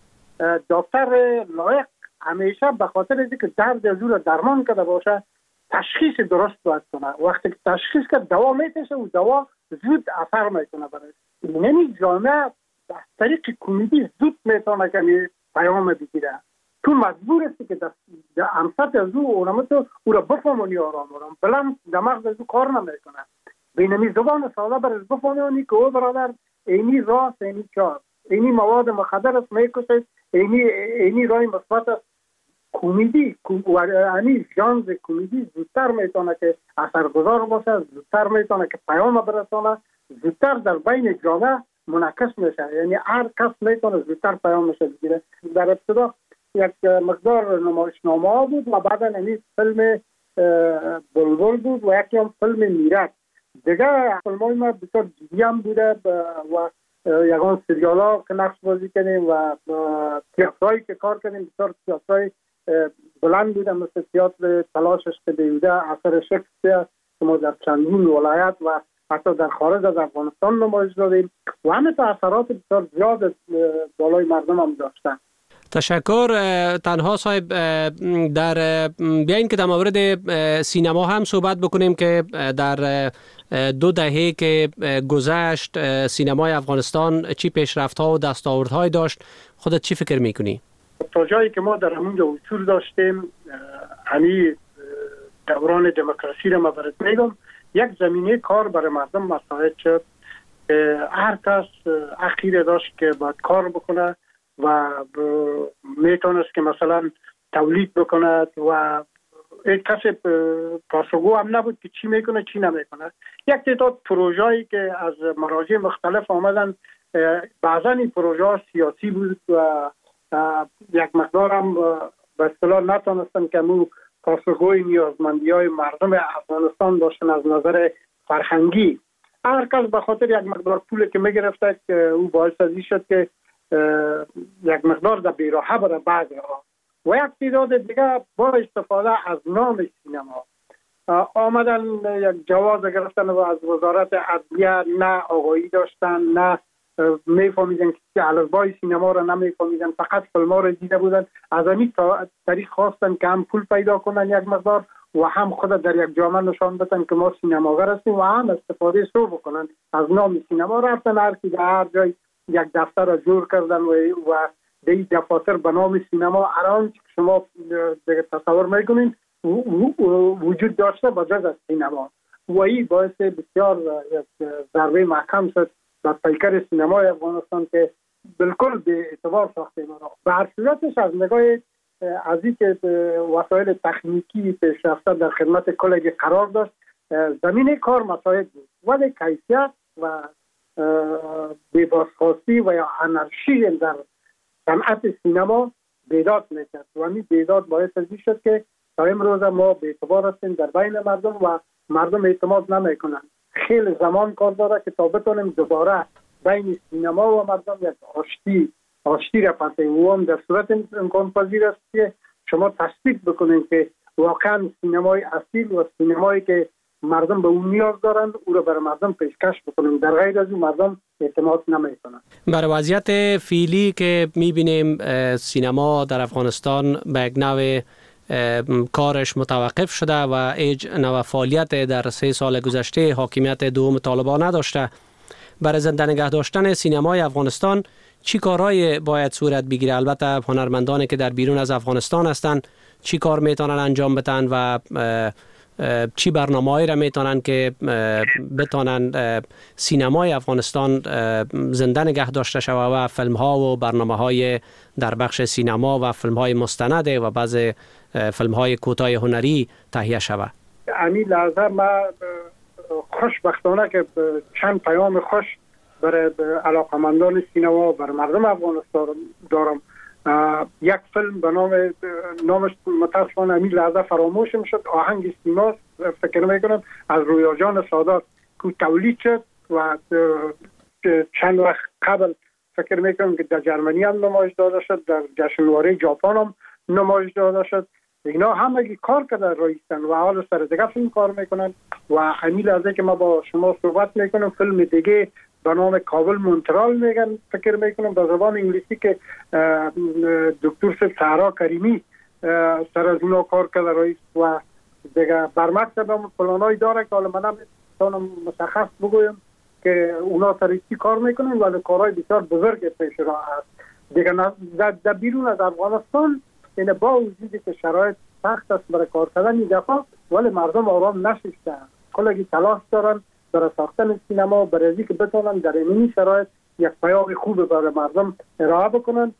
دکتر لایق همیشه به خاطر اینکه درد از او را درمان کرده باشه تشخیص درست باید کنه. وقتی که تشخیص کرد دوا میتشه و دوا زود اثر میکنه برای این جامعه از طریق کمدی زود میتونه که پیام بگیره. تو مجبور است که در امسط از او اونم تو او را بفهمونی آرام آرام بلند دماغ از او کار نمیکنه. بینمی زبان ساده برش بفهمونی که او برادر اینی راست اینی چار اینی مواد مخدر است میکشد، اینی اینی رای مثبت است. کمدی و اینی ژانر کمدی زودتر میتونه که اثرگذار باشه، زودتر میتونه که پیام برسونه، زودتر در بین جامعه منعکس میشه. یعنی هر کس میتونه زودتر پیامش بگیره. در ابتدا یک مقدار نمایشنامه ها بود و بعدا اینی فیلم بلبل بود و یکی هم فیلم میرک. دیگه فیلمای ما بسیار جدی هم بوده و یکان سریال ها که نقش بازی کنیم و تیاترهایی که کار کنیم بسیار تیاترهای بلند بوده مثل تیاتر تلاشش که بیوده اثر شکسپیر که ما در چندین ولایت و حتی در خارج از افغانستان نمایش دادیم و همه تا اثرات بسیار زیاد بالای مردم هم داشتن. تشکر. تنها صاحب در بیاین که در مورد سینما هم صحبت بکنیم که در دو دهه که گذشت سینمای افغانستان چی پیشرفت‌ها و دستاوردهای داشت، خودت چی فکر میکنی؟ تا جایی که ما در همونجا حضور داشتیم، همی دوران دموکراسی را ما برات میگم، یک زمینه کار برای مردم مساعد شد. هر کس اخیر داشت که باید کار بکنه و میتونست که مثلا تولید بکند و یک کسی پاسخگو هم نبود که چی میکنه چی نمیکنه. یک تعداد پروژه‌ای که از مراجع مختلف آمدن، بعضا این پروژه سیاسی بود و یک مقدار هم به اصطلاح نتونستن که مو پاسخگوی نیازمندی‌های مردم افغانستان باشن از نظر فرهنگی. هر کس به خاطر یک مقدار پولی که میگرفته که او باعث ازی شد که یک مقدار در بیراهه برای بعضی ها و یک تعداد دیگه با استفاده از نام سینما آمدن یک جواز گرفتن و از وزارت عدلیه نه آگاهی داشتن، نه میفهمیدن که الفبای سینما را نمیفهمیدن، فقط فیلم ها را دیده بودن. از همین طریق خواستن که هم پول پیدا کنن یک مقدار و هم خود در یک جامعه نشان بدن که ما سینماگر هستیم و هم استفاده سو بکنن از نام سینما. رفتن هر کی در هر جای یک دفتر را جور کردن و و دی دفاتر به نام سینما الان که شما دیگه تصور میکنین وجود داشته با جز از سینما و این باعث بسیار یک ضربه محکم شد در پیکر سینمای افغانستان که بالکل به اعتبار ساخته ما. به هر صورتش از نگاه از این که وسایل تکنیکی پیشرفته در خدمت کلگی قرار داشت، زمینه کار مساعد بود ولی کیفیت و بی‌بازخواستی و یا انارشی در صنعت سینما بیداد میکرد و همین بیداد باعث ازی شد که تا امروز ما به اعتبار هستیم در بین مردم و مردم اعتماد نمیکنن. خیلی زمان کار داره که تا بتونیم دوباره بین سینما و مردم یک آشتی آشتی را پسیم و هم در صورت امکان پذیر است که شما تصدیق بکنید که واقعا سینمای اصیل و سینمایی که مردم به اون نیاز دارند او را برای مردم پیشکش بکنیم، در غیر از اون مردم اعتماد نمیکنند. برای وضعیت فعلی که میبینیم سینما در افغانستان به یک نوع کارش متوقف شده و هیچ نوع فعالیت در سه سال گذشته حاکمیت دوم طالبان نداشته. برای زنده نگه داشتن سینمای افغانستان چی کارهای باید صورت بگیره؟ البته هنرمندانی که در بیرون از افغانستان هستند چی کار میتونن انجام بدن و چی برنامه‌ای را میتونن که بتونن سینمای افغانستان زنده نگه داشته شود و فیلم ها و برنامه های در بخش سینما و فیلم های مستند و بعض فیلم های کوتاه هنری تهیه شود؟ امی لحظه ما خوشبختانه که چند پیام خوش برای علاقمندان سینما برای مردم افغانستان دارم. یک فیلم به نام نامش متاسفانه همین لحظه فراموش میشد، آهنگ سیما فکر میکنم از رویا جان سادات که تولید شد و چند وقت قبل فکر میکنم که در جرمنی هم نمایش داده شد، در جشنواره ژاپن هم نمایش داده شد. اینا همگی کار کرده رایستن و حال سر دیگه فیلم کار میکنن و همین لحظه که ما با شما صحبت میکنم فیلم دیگه به نام کابل مونترال میگن فکر میکنم به زبان انگلیسی که دکتر سهرا کریمی سر از اونا کار کرده رئیس و دیگه برمکتب هم پلانای داره که حالا من هم مشخص بگویم که اونا سریعی کار میکنن ولی کارهای بسیار بزرگ پیش را هست دیگه. در بیرون از افغانستان این با وجودی که شرایط سخت است برای کار کردن این دفعه ولی مردم آرام نشستن، کلگی تلاش دارن برای ساختن سینما برای اینکه که بتونن در این شرایط یک پیام خوب برای مردم ارائه بکنن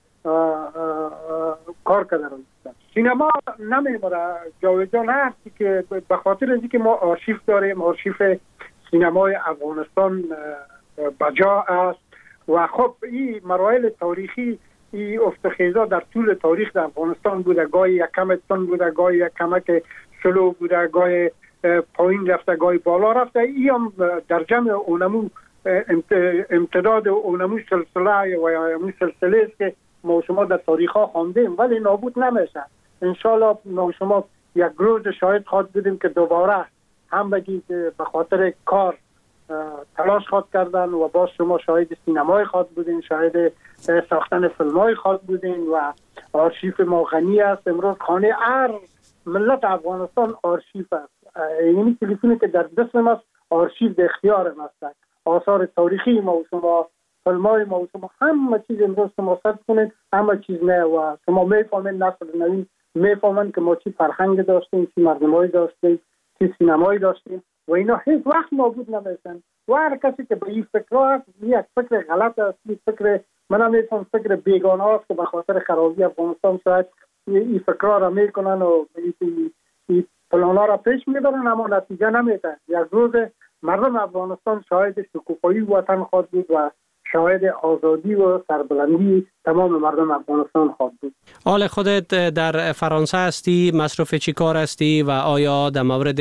کار کردن. سینما نمیمونه جاویدان هستی که به خاطر اینکه ما آرشیف داریم، آرشیف سینمای افغانستان بجا است و خب این مراحل تاریخی این افتخیزا در طول تاریخ در افغانستان بوده، گاهی یک کم تون بوده، گاهی یک کمک سلو بوده، گاهی پایین رفته، گاهی بالا رفته. این هم در جمع اونمو امتداد اونمو سلسله و یا اونمو سلسله است که ما شما در تاریخ ها خواندیم ولی نابود نمیشه. انشالله ما شما یک روز شاید خواهد بودیم که دوباره هم بگید به خاطر کار تلاش خواد کردن و باز شما شاهد سینمای خواد بودین، شاهد ساختن فیلمای خواد بودین و آرشیف ما غنی است. امروز خانه هر ملت افغانستان آرشیف است. یعنی تلفنی که در دست است آرشیف در اختیار ما است. آثار تاریخی ما و شما، فیلمای ما و شما، همه چیز امروز شما سرچ کنید، همه چیز نه و شما میفهمید، نسل نوین میفهمند که ما چی فرهنگ داشتیم، چی مردمایی داشتیم، چی سینمایی داشتیم و اینا هیچ وقت نابود نمیشن. و هر کسی که به این فکر است، یک فکر غلط است، یک فکر من نمیفهم فکر بیگانه است که به خاطر خرابی افغانستان شاید این فکرها را میکنن و این پلانا را پیش میبرن اما نتیجه نمیده. یک روز مردم افغانستان شاهد شکوفایی وطن خواهد بود و شاهد آزادی و سربلندی تمام مردم افغانستان خواهد بود. حال خودت در فرانسه هستی، مصروف چی کار هستی و آیا در مورد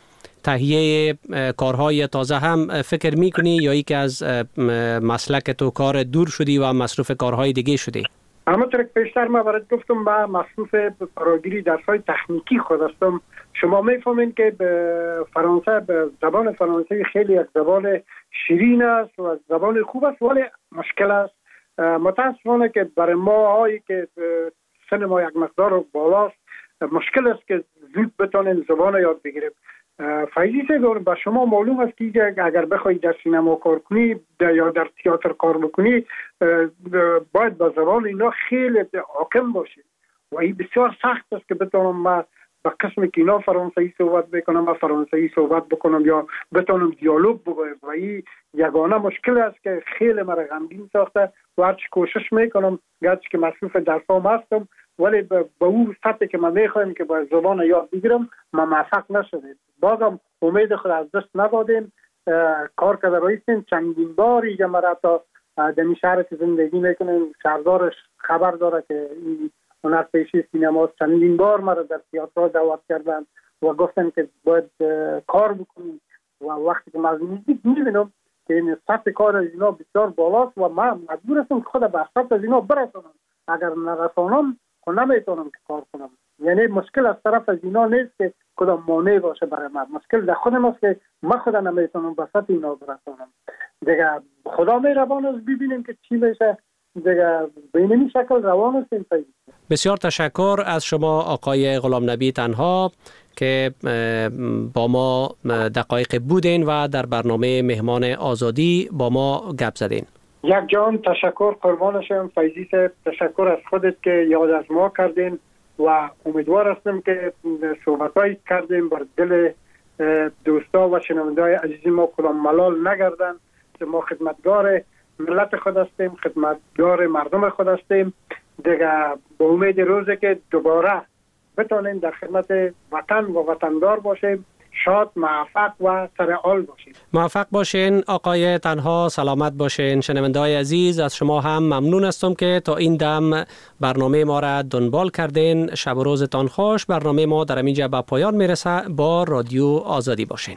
تهیه کارهای تازه هم فکر میکنی یا ای که از مسلک تو کار دور شدی و مصروف کارهای دیگه شدی؟ همونطور که پیشتر من برات گفتم با مصروف فراگیری درس‌های تکنیکی خود هستم. شما میفهمین که به فرانسه، به زبان فرانسه خیلی یک زبان شیرین است و زبان خوب است ولی مشکل است. متاسفانه که برای ما هایی که سن ما یک مقدار بالاست مشکل است که زود بتونیم زبان یاد بگیریم. فایده داره به شما معلوم است که اگر بخوای در سینما کار کنی یا در تئاتر کار بکنی باید با زبان اینا خیلی حاکم باشی و این بسیار سخت است که بتونم ما با قسم که اینا فرانسوی صحبت بکنم و فرانسوی صحبت بکنم یا بتونم دیالوگ بگویم و این یگانه مشکل است که خیلی مرا غمگین ساخته و هرچی کوشش میکنم گرچه که مصروف درسام هستم ولی به اون سطحی که من میخوایم که با زبان یاد بگیرم ما موفق نشدیم. بازم امید خود از دست ندادیم، کار کرده رایستیم. چندین بار اینجا مرا تا در این شهر که زندگی میکنیم شهردارش خبر داره که این هنرپیشه سینما چندین بار مرا در تئاتر دعوت کردن و گفتن که باید کار بکنیم و وقتی که من از نزدیک میبینم که این سطح کار از اینا بسیار بالاست و من مجبور هستم خود به سطح از اینا برسانم. اگر نرسانم خود نمیتونم که کار کنم. یعنی مشکل از طرف از اینا نیست که کدام مانع باشه برای من، مشکل در خودم است که من خود نمیتونم به سطح اینا برسانم. دیگه خدا مهربان است ببینیم که چی میشه. دیگه به این شکل روان است. بسیار تشکر از شما آقای غلام نبی تنها که با ما دقایق بودین و در برنامه مهمان آزادی با ما گپ زدین. یک جان تشکر قربان شم فیضی صاحب، تشکر از خودت که یاد از ما کردین و امیدوار هستم که صحبتایی کردیم بر دل دوستا و شنونده‌های عزیز ما کدام ملال نگردن که ما خدمتگار ملت خود هستیم، خدمتگار مردم خود هستیم. دیگه با امید روزی که دوباره بتونیم در خدمت وطن و وطندار باشیم، شاد، موفق و سرحال باشیم. موفق باشین آقای تنها، سلامت باشین. شنونده‌های عزیز از شما هم ممنون هستم که تا این دم برنامه ما را دنبال کردین. شب و روزتان خوش. برنامه ما در اینجا به پایان میرسه. با رادیو آزادی باشین.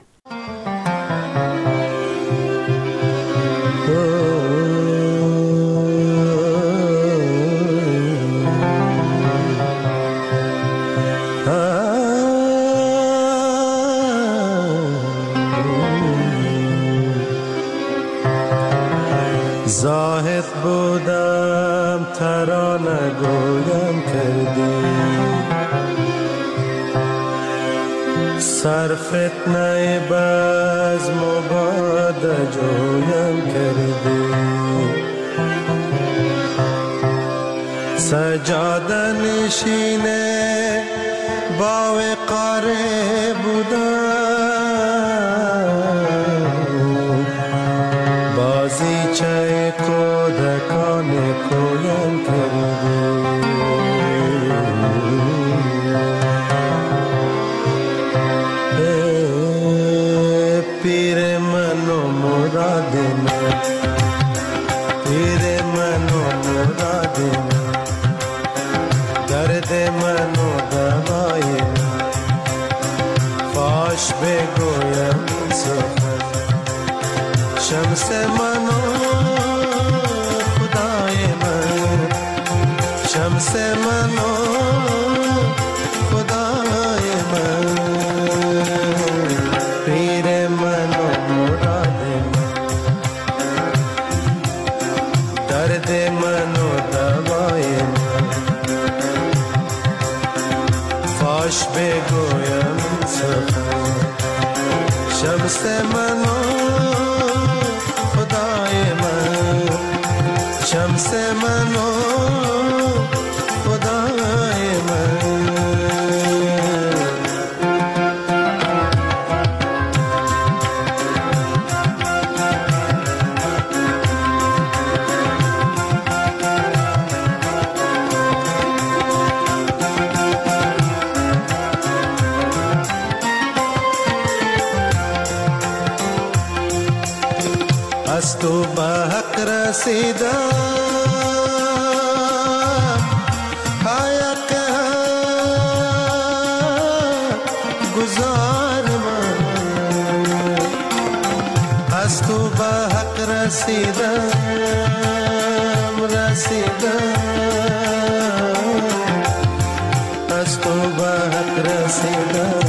زاهد بودم ترانه گویم کردی، سر فتنه بزم و باد جویم کردی، سجاده نشینه با وقاره بودم، بازی چای کودکان کویم کردی، پیر منو مراد من، پیر منو مراد من، درد منو دوای من، فاش بگویم سخن، شمس منو خدای من، شمس منو خدای من، پیر منو مراد من. شمس منو خدای من شمس منو خدای من از تو به حق رسیدم حق گزار من از تو به حق رسیدم رسیدم از تو به حق رسیدم